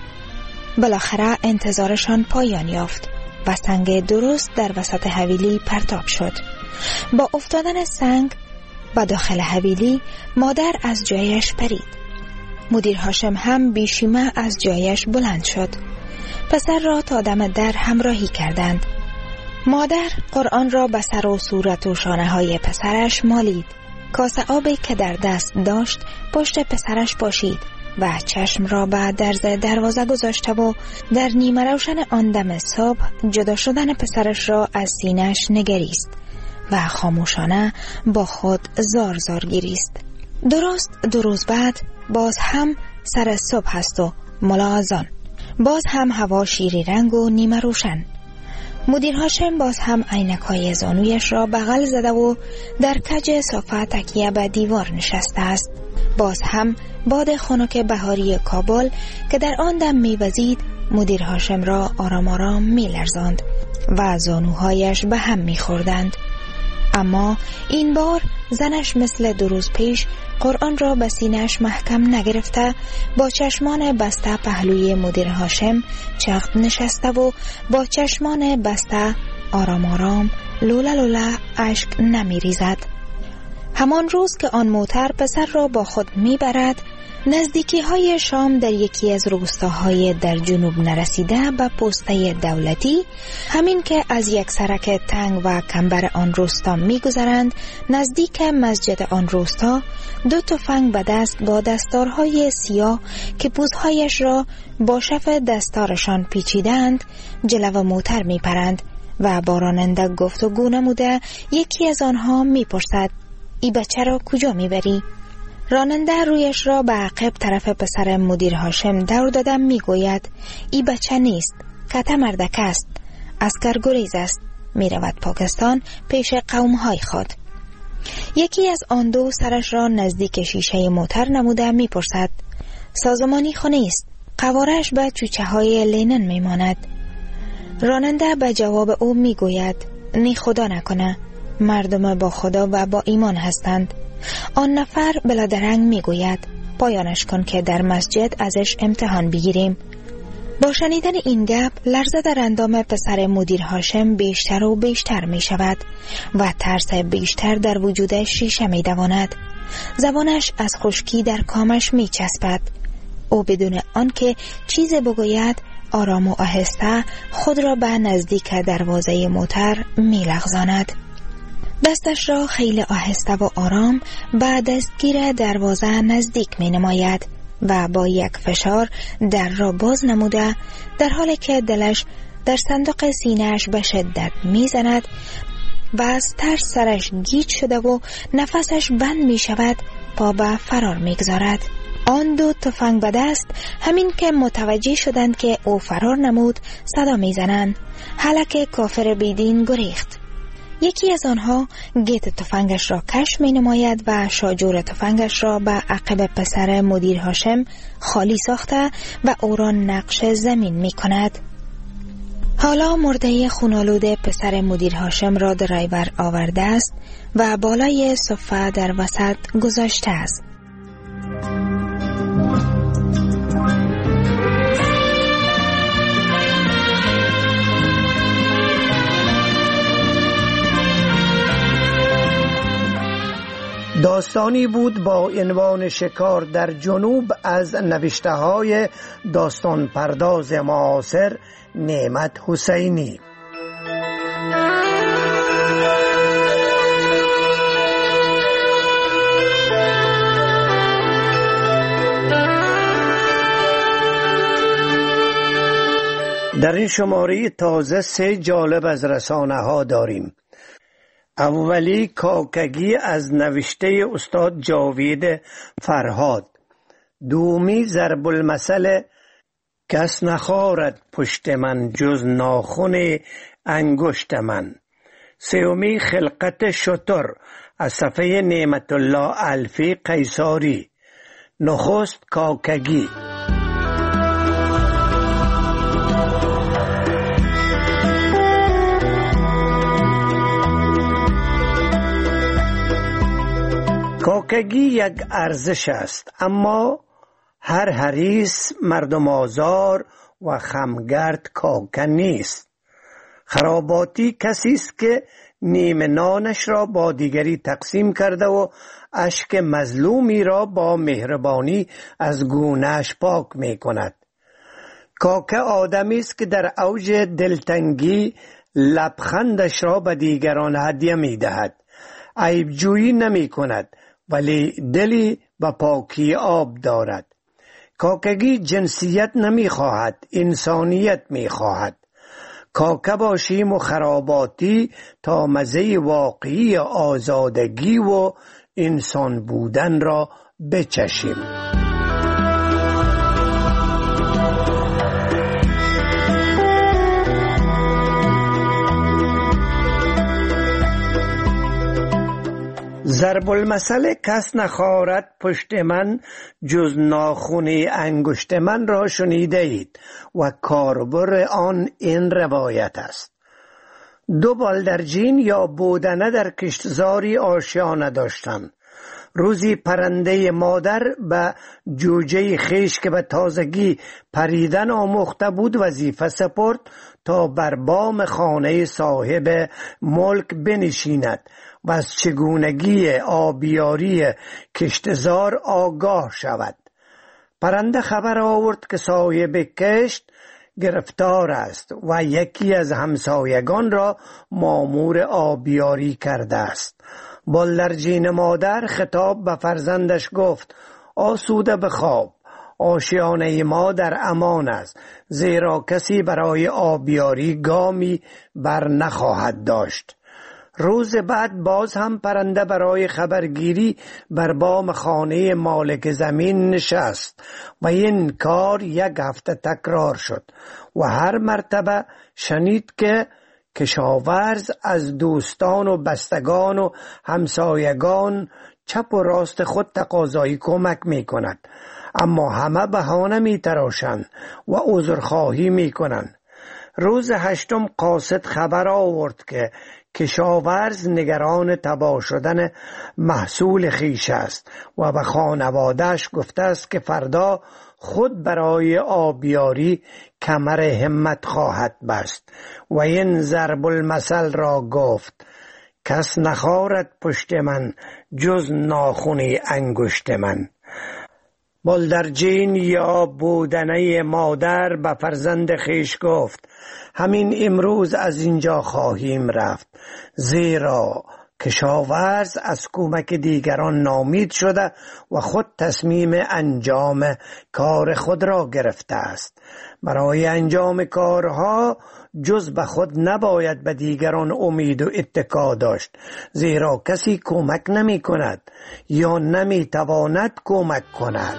بالاخره انتظارشان پایان یافت و سنگ درست در وسط حویلی پرتاب شد. با افتادن سنگ و داخل حویلی مادر از جایش پرید. مدیر هاشم هم بیشیمه از جایش بلند شد. پسر را تا دم در همراهی کردند. مادر قرآن را به سر و صورت و شانه های پسرش مالید. کاسه آبی که در دست داشت پشت پسرش پاشید و چشم را به درز دروازه گذاشته و در نیمه روشن آن دم صبح جدا شدن پسرش را از سینه‌اش نگریست و خاموشانه با خود زار زار گریست. درست دو روز بعد باز هم سر صبح است و ملاحظان. باز هم هوا شیری رنگ و نیمه روشن. مدیر هاشم باز هم عینک‌های زانویش را بغل زده و در کج صفحه تکیه به دیوار نشسته است. باز هم باد خنک بهاری کابل که در آن دم می‌وزید مدیر هاشم را آرام آرام می‌لرزاند و زانوهایش به هم می‌خوردند. اما این بار زنش مثل دو روز پیش قرآن را به سینه‌اش محکم نگرفته، با چشمان بسته پهلوی مدیر هاشم چغد نشسته و با چشمان بسته آرام آرام لولا لولا اشک نمی ریزد. همان روز که آن موتر پسر را با خود می برد، نزدیکی های شام در یکی از روستاهای در جنوب نرسیده به پسته دولتی، همین که از یک سرک تنگ و کمبر آن روستا می گذرند، نزدیک مسجد آن روستا دو تفنگ به دست با دستارهای سیاه که پوزهایش را با شف دستارشان پیچیدند جلو موتر می پرند و با راننده گفتگو نموده یکی از آنها می پرسد ای بچه را کجا می بری؟ راننده رویش را به عقب طرف پسر مدیر هاشم دور دادم می گوید ای بچه نیست، کته مردک است، اسکر گریز است، می رود پاکستان پیش قوم های خود. یکی از آن دو سرش را نزدیک شیشه موتر نموده می پرسد سازمانی خونه است، قوارش به چوچه های لینن می ماند. راننده به جواب او می گوید نی خدا نکنه، مردم با خدا و با ایمان هستند. آن نفر بلادرنگ می گوید پایانش کن که در مسجد ازش امتحان بگیریم. با شنیدن این گپ لرزه در اندام پسر مدیر هاشم بیشتر و بیشتر می شود و ترس بیشتر در وجودش شیشه می دواند. زبانش از خشکی در کامش می چسبد. او بدون آنکه چیز بگوید آرام و آهسته خود را به نزدیک دروازه موتر می لغزاند. دستش را خیلی آهسته و آرام به دستگیر دروازه نزدیک می نماید و با یک فشار در را باز نموده در حالی که دلش در صندوق سینه‌اش به شدت می زند و از ترس سرش گیج شده و نفسش بند می شود پا به فرار می گذارد. آن دو تفنگ به دست همین که متوجه شدند که او فرار نمود صدا می زنند حالا کافر بیدین گریخت. یکی از آنها گیت تفنگش را کش می نماید و شاجور تفنگش را به عقب پسر مدیر هاشم خالی ساخته و او را نقش زمین می کند. حالا مرده خونالود پسر مدیر هاشم را درایور آورده است و بالای صفه در وسط گذاشته است. داستانی بود با عنوان شکار در جنوب از نوشته های داستان پرداز معاصر نعمت حسینی. در این شماره تازه سه جالب از رسانه ها داریم. اولی کاکگی از نوشته استاد جاوید فرهاد. دومی ضرب المثل کس نخارد پشت من جز ناخن انگشت من. سومی خلقت شتر از صفحه نعمت الله الفی قیصاری. نخست کاکگی. کاکگی یک ارزش است، اما هر حریص مردم آزار و خمگرد کاکه نیست. خراباتی کسی است که نیمه نانش را با دیگری تقسیم کرده و اشک مظلومی را با مهربانی از گونه‌اش پاک می کند. کاکه آدمی است که در اوج دلتنگی لبخندش را به دیگران هدیه می دهد. عیبجویی نمی کند ولی دلی به پاکی آب دارد. کاکگی جنسیت نمی خواهد، انسانیت می خواهد. کاکه باشیم و خراباتی تا مزه واقعی آزادگی و انسان بودن را بچشیم. ضرب المثل کس نخارد پشت من جز ناخن انگشت من را شنیده اید و کاربر آن این روایت است. دو بالدرجین یا بودنه در کشتزاری آشیانه داشتند. روزی پرنده مادر به جوجه خیش که به تازگی پریدن آموخته بود وظیفه سپرد تا بر بام خانه صاحب ملک بنشیند و از چگونگی آبیاری کشتزار آگاه شود. پرنده خبر آورد که صاحب کشت گرفتار است و یکی از همسایگان را مامور آبیاری کرده است. بالدرجین مادر خطاب به فرزندش گفت: آسوده بخواب، آشیانه ما در امان است، زیرا کسی برای آبیاری گامی بر نخواهد داشت. روز بعد باز هم پرنده برای خبرگیری بر بام خانه مالک زمین نشست و این کار یک هفته تکرار شد و هر مرتبه شنید که کشاورز از دوستان و بستگان و همسایگان چپ و راست خود تقاضای کمک می کند، اما همه بهانه می تراشند و عذرخواهی می کنند. روز هشتم قاصد خبر آورد که کشاورز نگران تباه شدن محصول خیش است و به خانواده‌اش گفته است که فردا خود برای آبیاری کمر همت خواهد بست و این ضرب المثل را گفت: کس نخارد پشت من جز ناخنی انگشت من. بالدرجین یا بودنه مادر به فرزند خیش گفت: همین امروز از اینجا خواهیم رفت، زیرا کشاورز از کمک دیگران ناامید شده و خود تصمیم انجام کار خود را گرفته است. برای انجام کارها جز به خود نباید به دیگران امید و اتکا داشت، زیرا کسی کمک نمی کند یا نمی تواند کمک کند.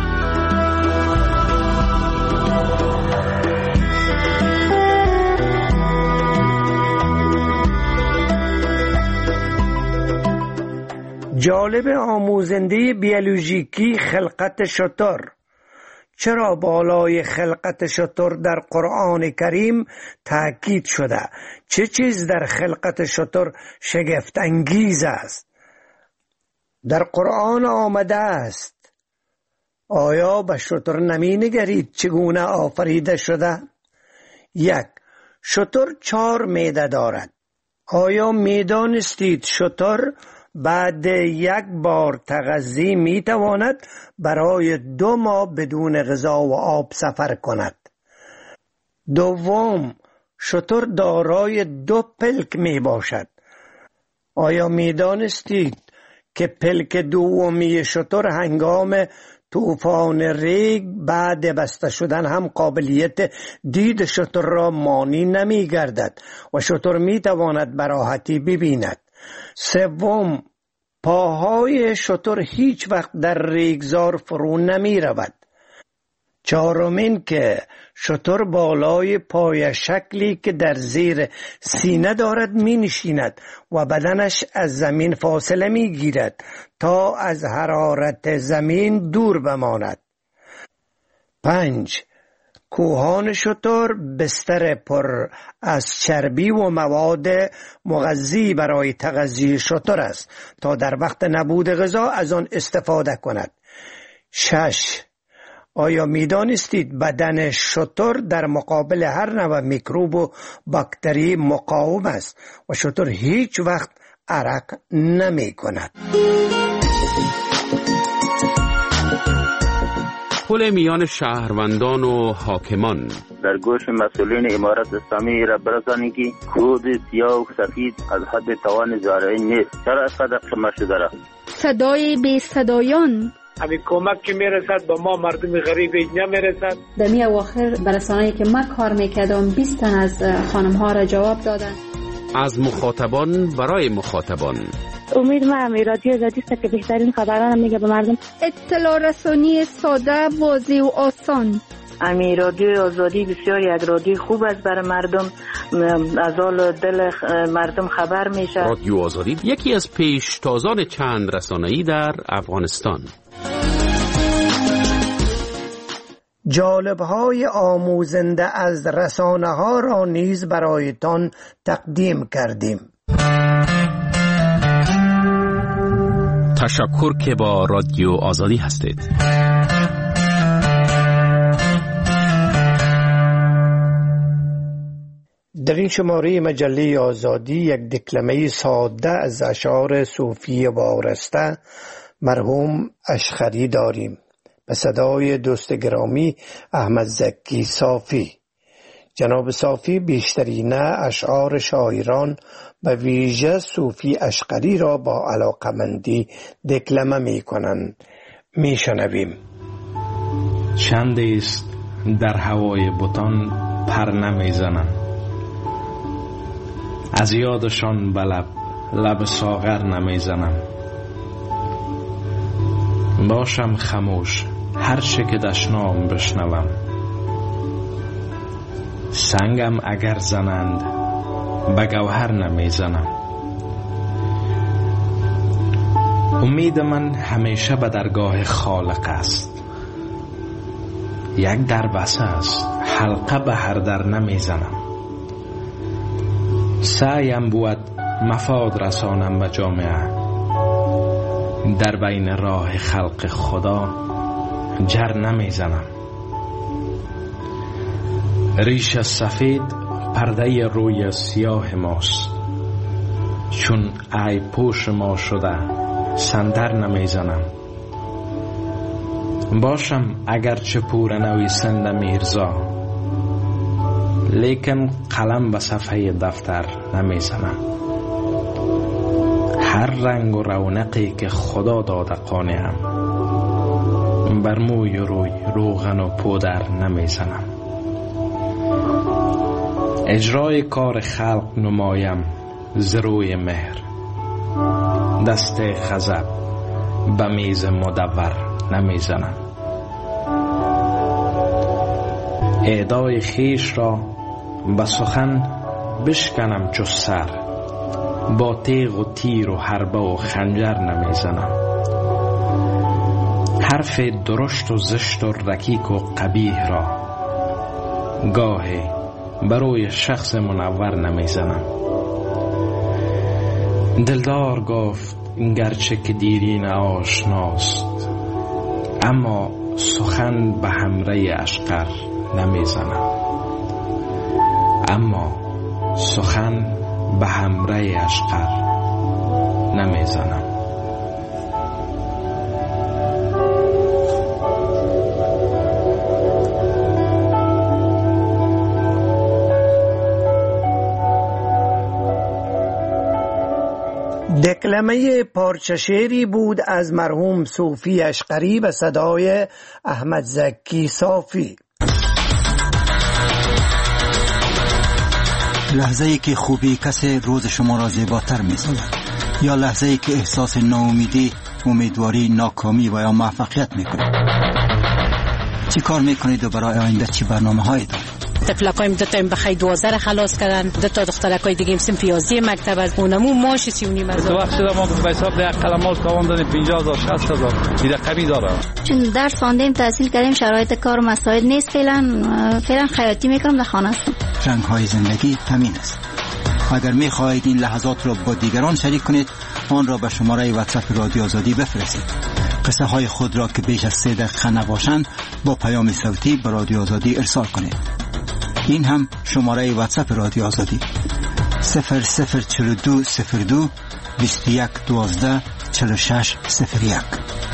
جالب آموزنده بیولوژیکی خلقت شتر. چرا بالای خلقت شتر در قرآن کریم تاکید شده؟ چه چیز در خلقت شتر شگفت انگیز است؟ در قرآن آمده است: آیا به شتر نمی نگرید چگونه آفریده شده؟ یک، شتر چهار معده دارد. آیا می دانستید شتر بعد یک بار تغذی می تواند برای دو ماه بدون غذا و آب سفر کند؟ دوم، شتر دارای دو پلک می باشد. آیا می دانستید که پلک دومی شتر هنگام طوفان ریگ بعد بسته شدن هم قابلیت دید شتر را مانی نمی گردد و شتر می تواند به راحتی ببیند؟ سوم، پاهای شتر هیچ وقت در ریگزار فرو نمی رود. چهارمین که شتر بالای پای شکلی که در زیر سینه دارد می نشیند و بدنش از زمین فاصله می گیرد تا از حرارت زمین دور بماند. پنج، کوهان شتر بستر پر از چربی و مواد مغذی برای تغذیه شتر است تا در وقت نبود غذا از آن استفاده کند. شش، آیا می دانستید بدن شتر در مقابل هر نوع میکروب و باکتری مقاوم است و شتر هیچ وقت عرق نمی کند؟ پل میان شهروندان و حاکمان. در گوش مسئولین امارت اسلامی را برسانید که کود سیاه و سفید از حد توان زارعین نیست. چرا از قدر شما شده را؟ صدای بی صدایان. همین کمک که میرسد با ما مردم غریب اینجا میرسد. در می اواخر برسانه‌ای که من کار میکردم بیست تن از خانم ها را جواب دادن. از مخاطبان برای مخاطبان. امید من رادیو آزادی است که بهترین خبران میگه به مردم. اطلاع رسانی ساده، واضح و آسان. امی رادیو آزادی بسیار یک رادیو خوب است برای مردم، از حال دل مردم خبر میشه. رادیو آزادی یکی از پیشتازان چند رسانه‌ای در افغانستان. جالب‌های آموزنده از رسانه‌ها را نیز برایتان تقدیم کردیم. تشکر که با رادیو آزادی هستید. در این شماره مجله آزادی یک دکلمه ساده از اشعار صوفی وارسته مرحوم اشقری داریم به صدای دوست گرامی احمد زکی صافی. جناب صافی بیشترین اشعار شاعران به ویژه صوفی اشقری را با علاقمندی دکلمه می کنند. می شنویم. چند است در هوای بتان پر نمی زنم، از یادشان به لب لب ساغر نمی زنم. باشم خموش هر چه که دشنام بشنوم، سنگم اگر زنند به گوهر نمی زنم. امید من همیشه به درگاه خالق است، یک در بسته است حلقه به هر در نمی زنم. سعیم بود مفاد رسانم به جامعه، در بین راه خلق خدا جر نمی زنم. ریش سفید پرده روی سیاه ماست، چون ای پوش ما شده سندر نمی زنم. باشم اگرچه پور نویسنده میرزا، لیکن قلم به صفحه دفتر نمی زنم. هر رنگ و رونقی که خدا داده قانعم، بر موی روی روغن و پودر نمی زنم. اجرای کار خلق نمایم ز روی مهر، دست غضب به میز مدور نمی زنم. ادای خیش را به سخن بشکنم چو سر، با تیغ و تیر و حربه و خنجر نمی زنم. حرف درشت و زشت و رکیک و قبیح را گاهی بروی شخص منور نمی زنم. دلدار گفت گرچه که دیرین آشناست، اما سخن به همره اشقر نمی زنم. اما سخن به همره اشقر نمی زنم. دکلمه پارچه شعری بود از مرحوم صوفی اشقری به صدای احمد زکی صافی. لحظه ای که خوبی کسی روز شما را زیباتر می سازد، یا لحظه ای که احساس ناامیدی، امیدواری، ناکامی و یا موفقیت می کنید. چی کار می کنید و برای آینده چی برنامه هایی دارید؟ تفلقایم دو تا ام بخی دوازده را خلاص کردن، دو تا دخترکای دیگه سیم پیازی مکتب از اونمو ماش سیونی مزار. تو وقت شده ما به حساب ده قلمال تاوان دادیم پنجاه هزار شصت هزار دیده قوی داره. چون درس خواندیم تحصیل کردیم شرایط کار و مساعد نیست، فعلا فعلا خیاطی میکنم در خانه هستم. رنگ های زندگی همین است. اگر می خواهید این لحظات را با دیگران شریک کنید، آن را به شماره واتساپ رادیو آزادی بفرستید. قصه های خود را که بیش از سه دقیقه نباشند با پیام صوتی به رادیو آزادی ارسال کنید. این هم شماره واتساپ رادیو آزادی صفر صفر چهل و دو صفر دو بیست و یک دوازده چهل و شش صفر یک.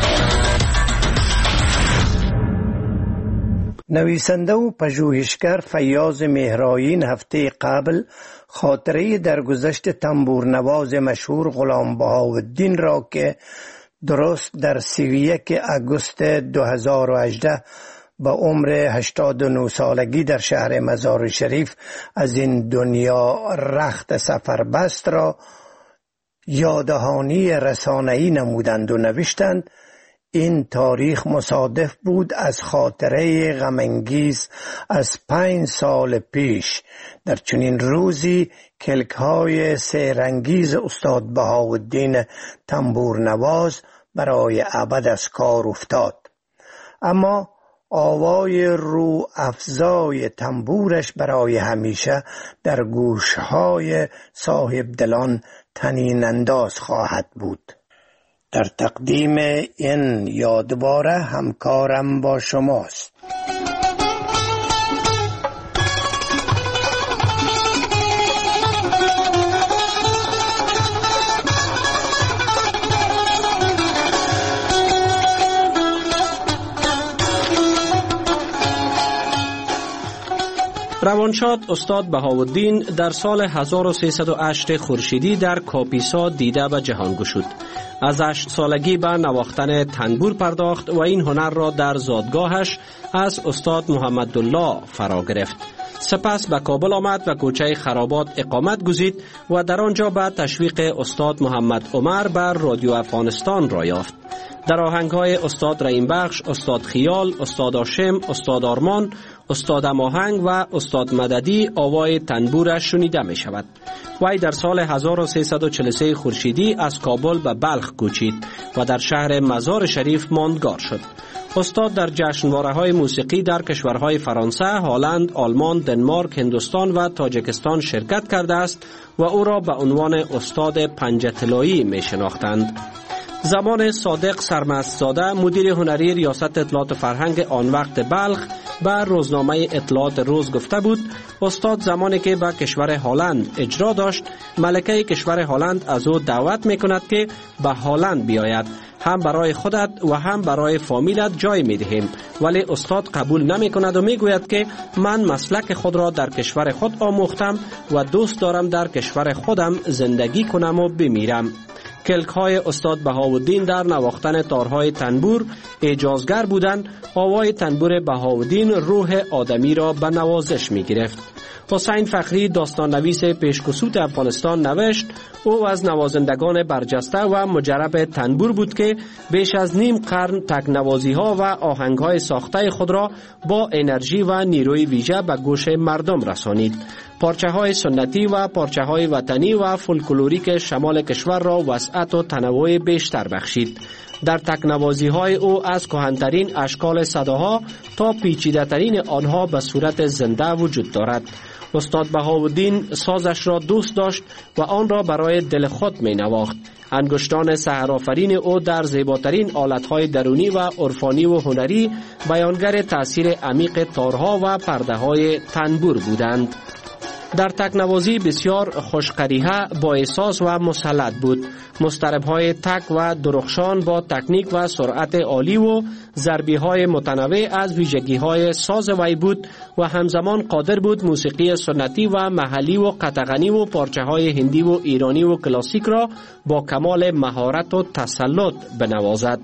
نویسنده و پژوهشگر فیاض مهرایین هفته قبل خاطره درگذشت تنبورنواز مشهور غلام بهاءالدین را که درست در سی و یک آگوست دو هزار و هجده با عمر هشتاد و نه سالگی در شهر مزار شریف از این دنیا رخت سفر بست را یادهانی رسانه‌ای نمودند و نوشتند این تاریخ مصادف بود از خاطره غم‌انگیز از پنج سال پیش. در چنین روزی کلک‌های سحرانگیز استاد بهاءالدین تنبورنواز برای ابد از کار افتاد. اما آوای رو افزای تنبورش برای همیشه در گوشهای صاحب دلان طنین انداز خواهد بود. در تقدیم این یادباره همکارم با شماست. روانشاد استاد بهاءالدین در سال هزار و سیصد و هشت خورشیدی در کاپیسا دیده به جهان گشود. از هشت سالگی به نواختن تنبور پرداخت و این هنر را در زادگاهش از استاد محمدالله فرا گرفت. سپس به کابل آمد و کوچه خرابات اقامت گزید و در آنجا به تشویق استاد محمد عمر بر رادیو افغانستان را یافت. در آهنگ‌های استاد رحیم بخش، استاد خیال، استاد هاشم، استاد آرمان، استاد اماهنگ و استاد مددی آوای تنبورش شنیده می شود. وی در سال هزار و سیصد و چهل و سه خورشیدی از کابل به بلخ کوچید و در شهر مزار شریف ماندگار شد. استاد در جشنواره‌های موسیقی در کشورهای فرانسه، هلند، آلمان، دنمارک، هندوستان و تاجیکستان شرکت کرده است و او را به عنوان استاد پنجه طلایی می شناختند. زمان صادق سرمستزاده مدیر هنری ریاست اطلاعات فرهنگ آن وقت بلخ بر روزنامه اطلاعات روز گفته بود استاد زمانی که به کشور هلند اجرا داشت ملکه کشور هلند از او دعوت می کند که به هلند بیاید، هم برای خودت و هم برای فامیلت جای می دهیم، ولی استاد قبول نمی کند و می گوید که من مسلک خود را در کشور خود آموختم و دوست دارم در کشور خودم زندگی کنم و بمیرم. کلک های استاد بهاءالدین در نواختن تارهای تنبور اعجازگر بودند. آوای تنبور بهاءالدین روح آدمی را به نوازش می گرفت. حسین فخری داستان نویس پیشکسوت افغانستان نوشت او از نوازندگان برجسته و مجرب تنبور بود که بیش از نیم قرن تکنوازی ها و آهنگ های ساخته خود را با انرژی و نیروی ویژه به گوش مردم رسانید. پارچه های سنتی و پارچه های وطنی و فولکلوریک شمال کشور را وسعت و تنوع بیشتر بخشید. در تکنوازی های او از کهن‌ترین اشکال صداها تا پیچیده ترین آنها به صورت زنده وجود دارد. استاد بهاءالدین سازش را دوست داشت و آن را برای دل خود می نواخت. انگشتان سحرآفرین او در زیباترین آلت‌های درونی و عرفانی و هنری بیانگر تأثیر عمیق تارها و پرده‌های تنبور بودند. در تکنوازی بسیار خوشقریحه، با احساس و مسلط بود. مضطرب‌های تک و درخشان با تکنیک و سرعت عالی و ضربی‌های متنوع از ویژگی‌های ساز وی بود و همزمان قادر بود موسیقی سنتی و محلی و قطغنی و پارچه‌های هندی و ایرانی و کلاسیک را با کمال مهارت و تسلط بنوازد.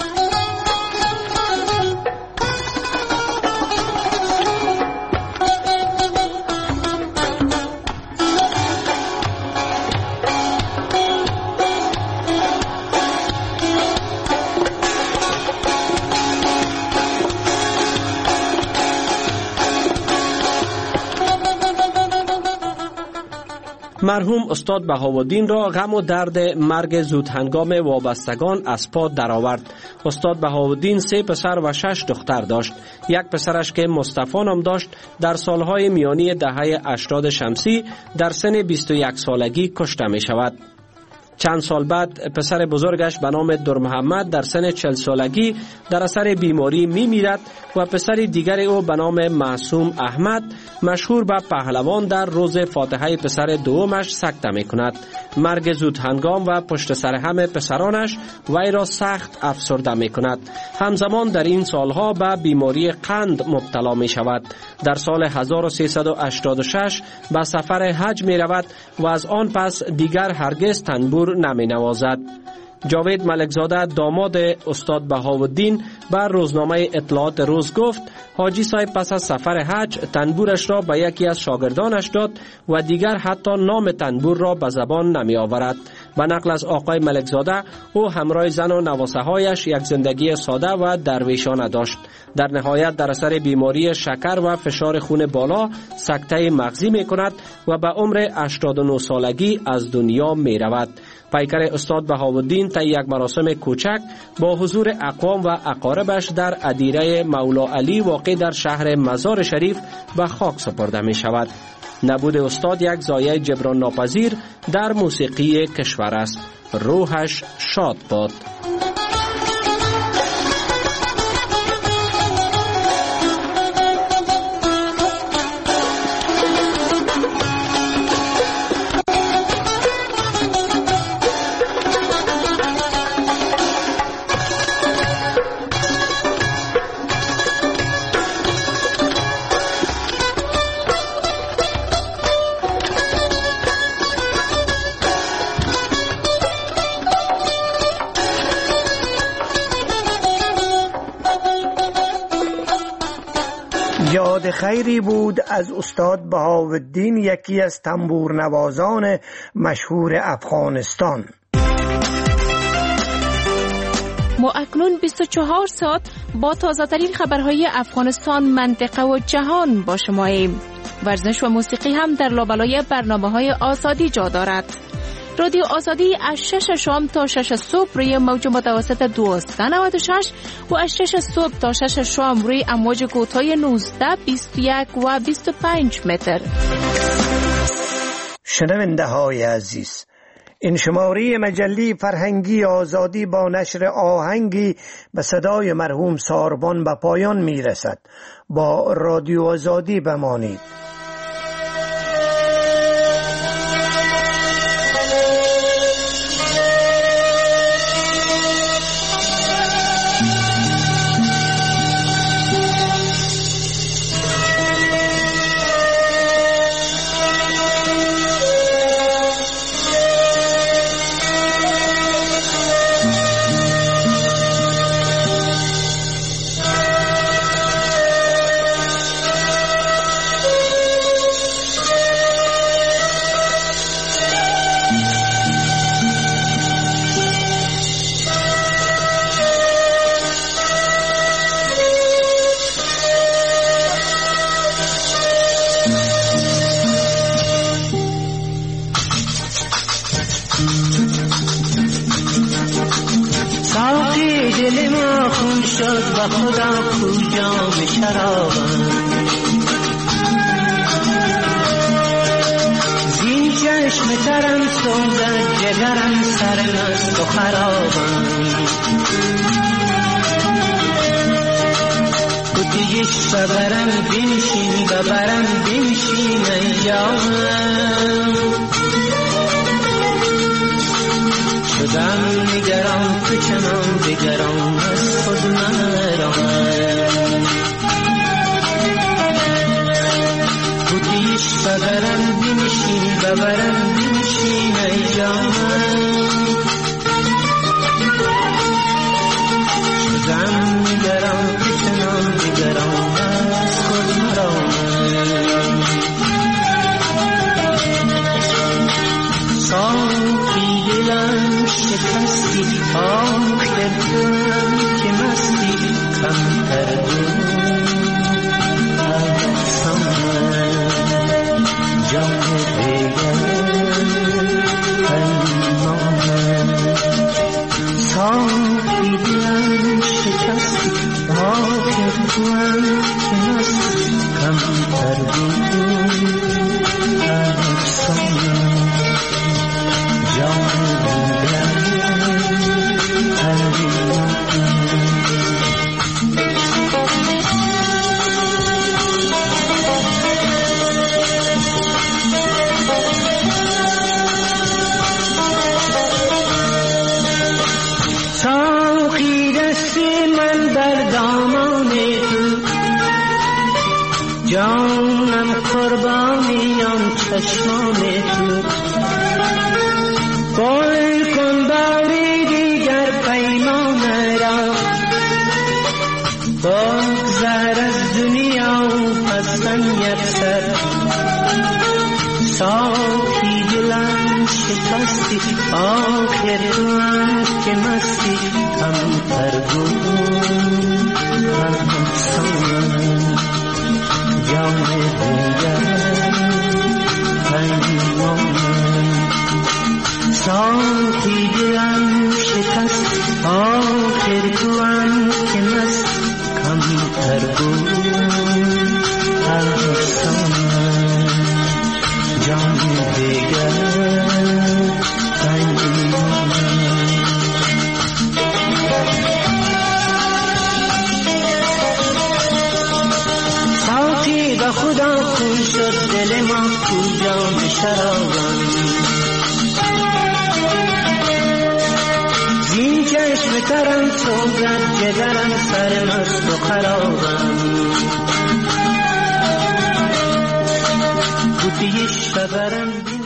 مرحوم استاد بهاءالدین را غم و درد مرگ زود هنگام وابستگان از پا درآورد. استاد بهاءالدین سه پسر و شش دختر داشت. یک پسرش که مصطفی نام داشت در سالهای میانی دهه هشتاد شمسی در سن بیست و یک سالگی کشته می شود. چند سال بعد پسر بزرگش به نام در محمد در سن چهل سالگی در اثر بیماری می میرد و پسر دیگر او به نام معصوم احمد مشهور به پهلوان در روز فاتحه پسر دومش سکته می کند. مرگ زود هنگام و پشت سر هم پسرانش وی را سخت افسرده می کند. همزمان در این سالها به بیماری قند مبتلا می شود. در سال هزار و سیصد و هشتاد و شش به سفر حج می رود و از آن پس دیگر هرگز تنبور نمی نوازد. جاوید ملکزاده داماد استاد بهاءالدین بر روزنامه اطلاعات روز گفت حاجی صاحب پس از سفر حج تنبورش را به یکی از شاگردانش داد و دیگر حتی نام تنبور را به زبان نمی آورد. به نقل از آقای ملکزاده او همراه زن و نواسه هایش یک زندگی ساده و درویشانه داشت. در نهایت در اثر بیماری شکر و فشار خون بالا سکته مغزی می کند و به عمر هشتاد و نه سالگی از دنیا می رود. پیکر استاد بهاءالدین طی یک مراسم کوچک با حضور اقوام و اقاربش در ادیره مولا علی واقع در شهر مزار شریف به خاک سپرده می شود. نبود استاد یک ضایعه جبران ناپذیر در موسیقی کشور است. روحش شاد باد. یاد خیری بود از استاد بهاءالدین، یکی از تنبور نوازان مشهور افغانستان. ما اکنون بیست و چهار ساعت با تازه‌ترین خبرهای افغانستان، منطقه و جهان با شماییم. ورزش و موسیقی هم در لابلای برنامه‌های آزادی جا دارد. رادیو آزادی از شش شام تا شش صبح روی موج متوسط دویست و نود و شش و از شش صبح تا شش شام روی امواج کوتاه نوزده، بیست و یک و بیست و پنج متر. شنونده های عزیز، این شماره مجله فرهنگی آزادی با نشر آهنگی به صدای مرحوم ساربان به پایان می رسد. با رادیو آزادی بمانید. Song آخر تو هم که مست کمتر بود افسانه جان دیگر ساقی به خدا کن شد دل ما کو جام شرابم زین چشم ترم سوزد جگرم سرمست و خرابم بودیش ببرم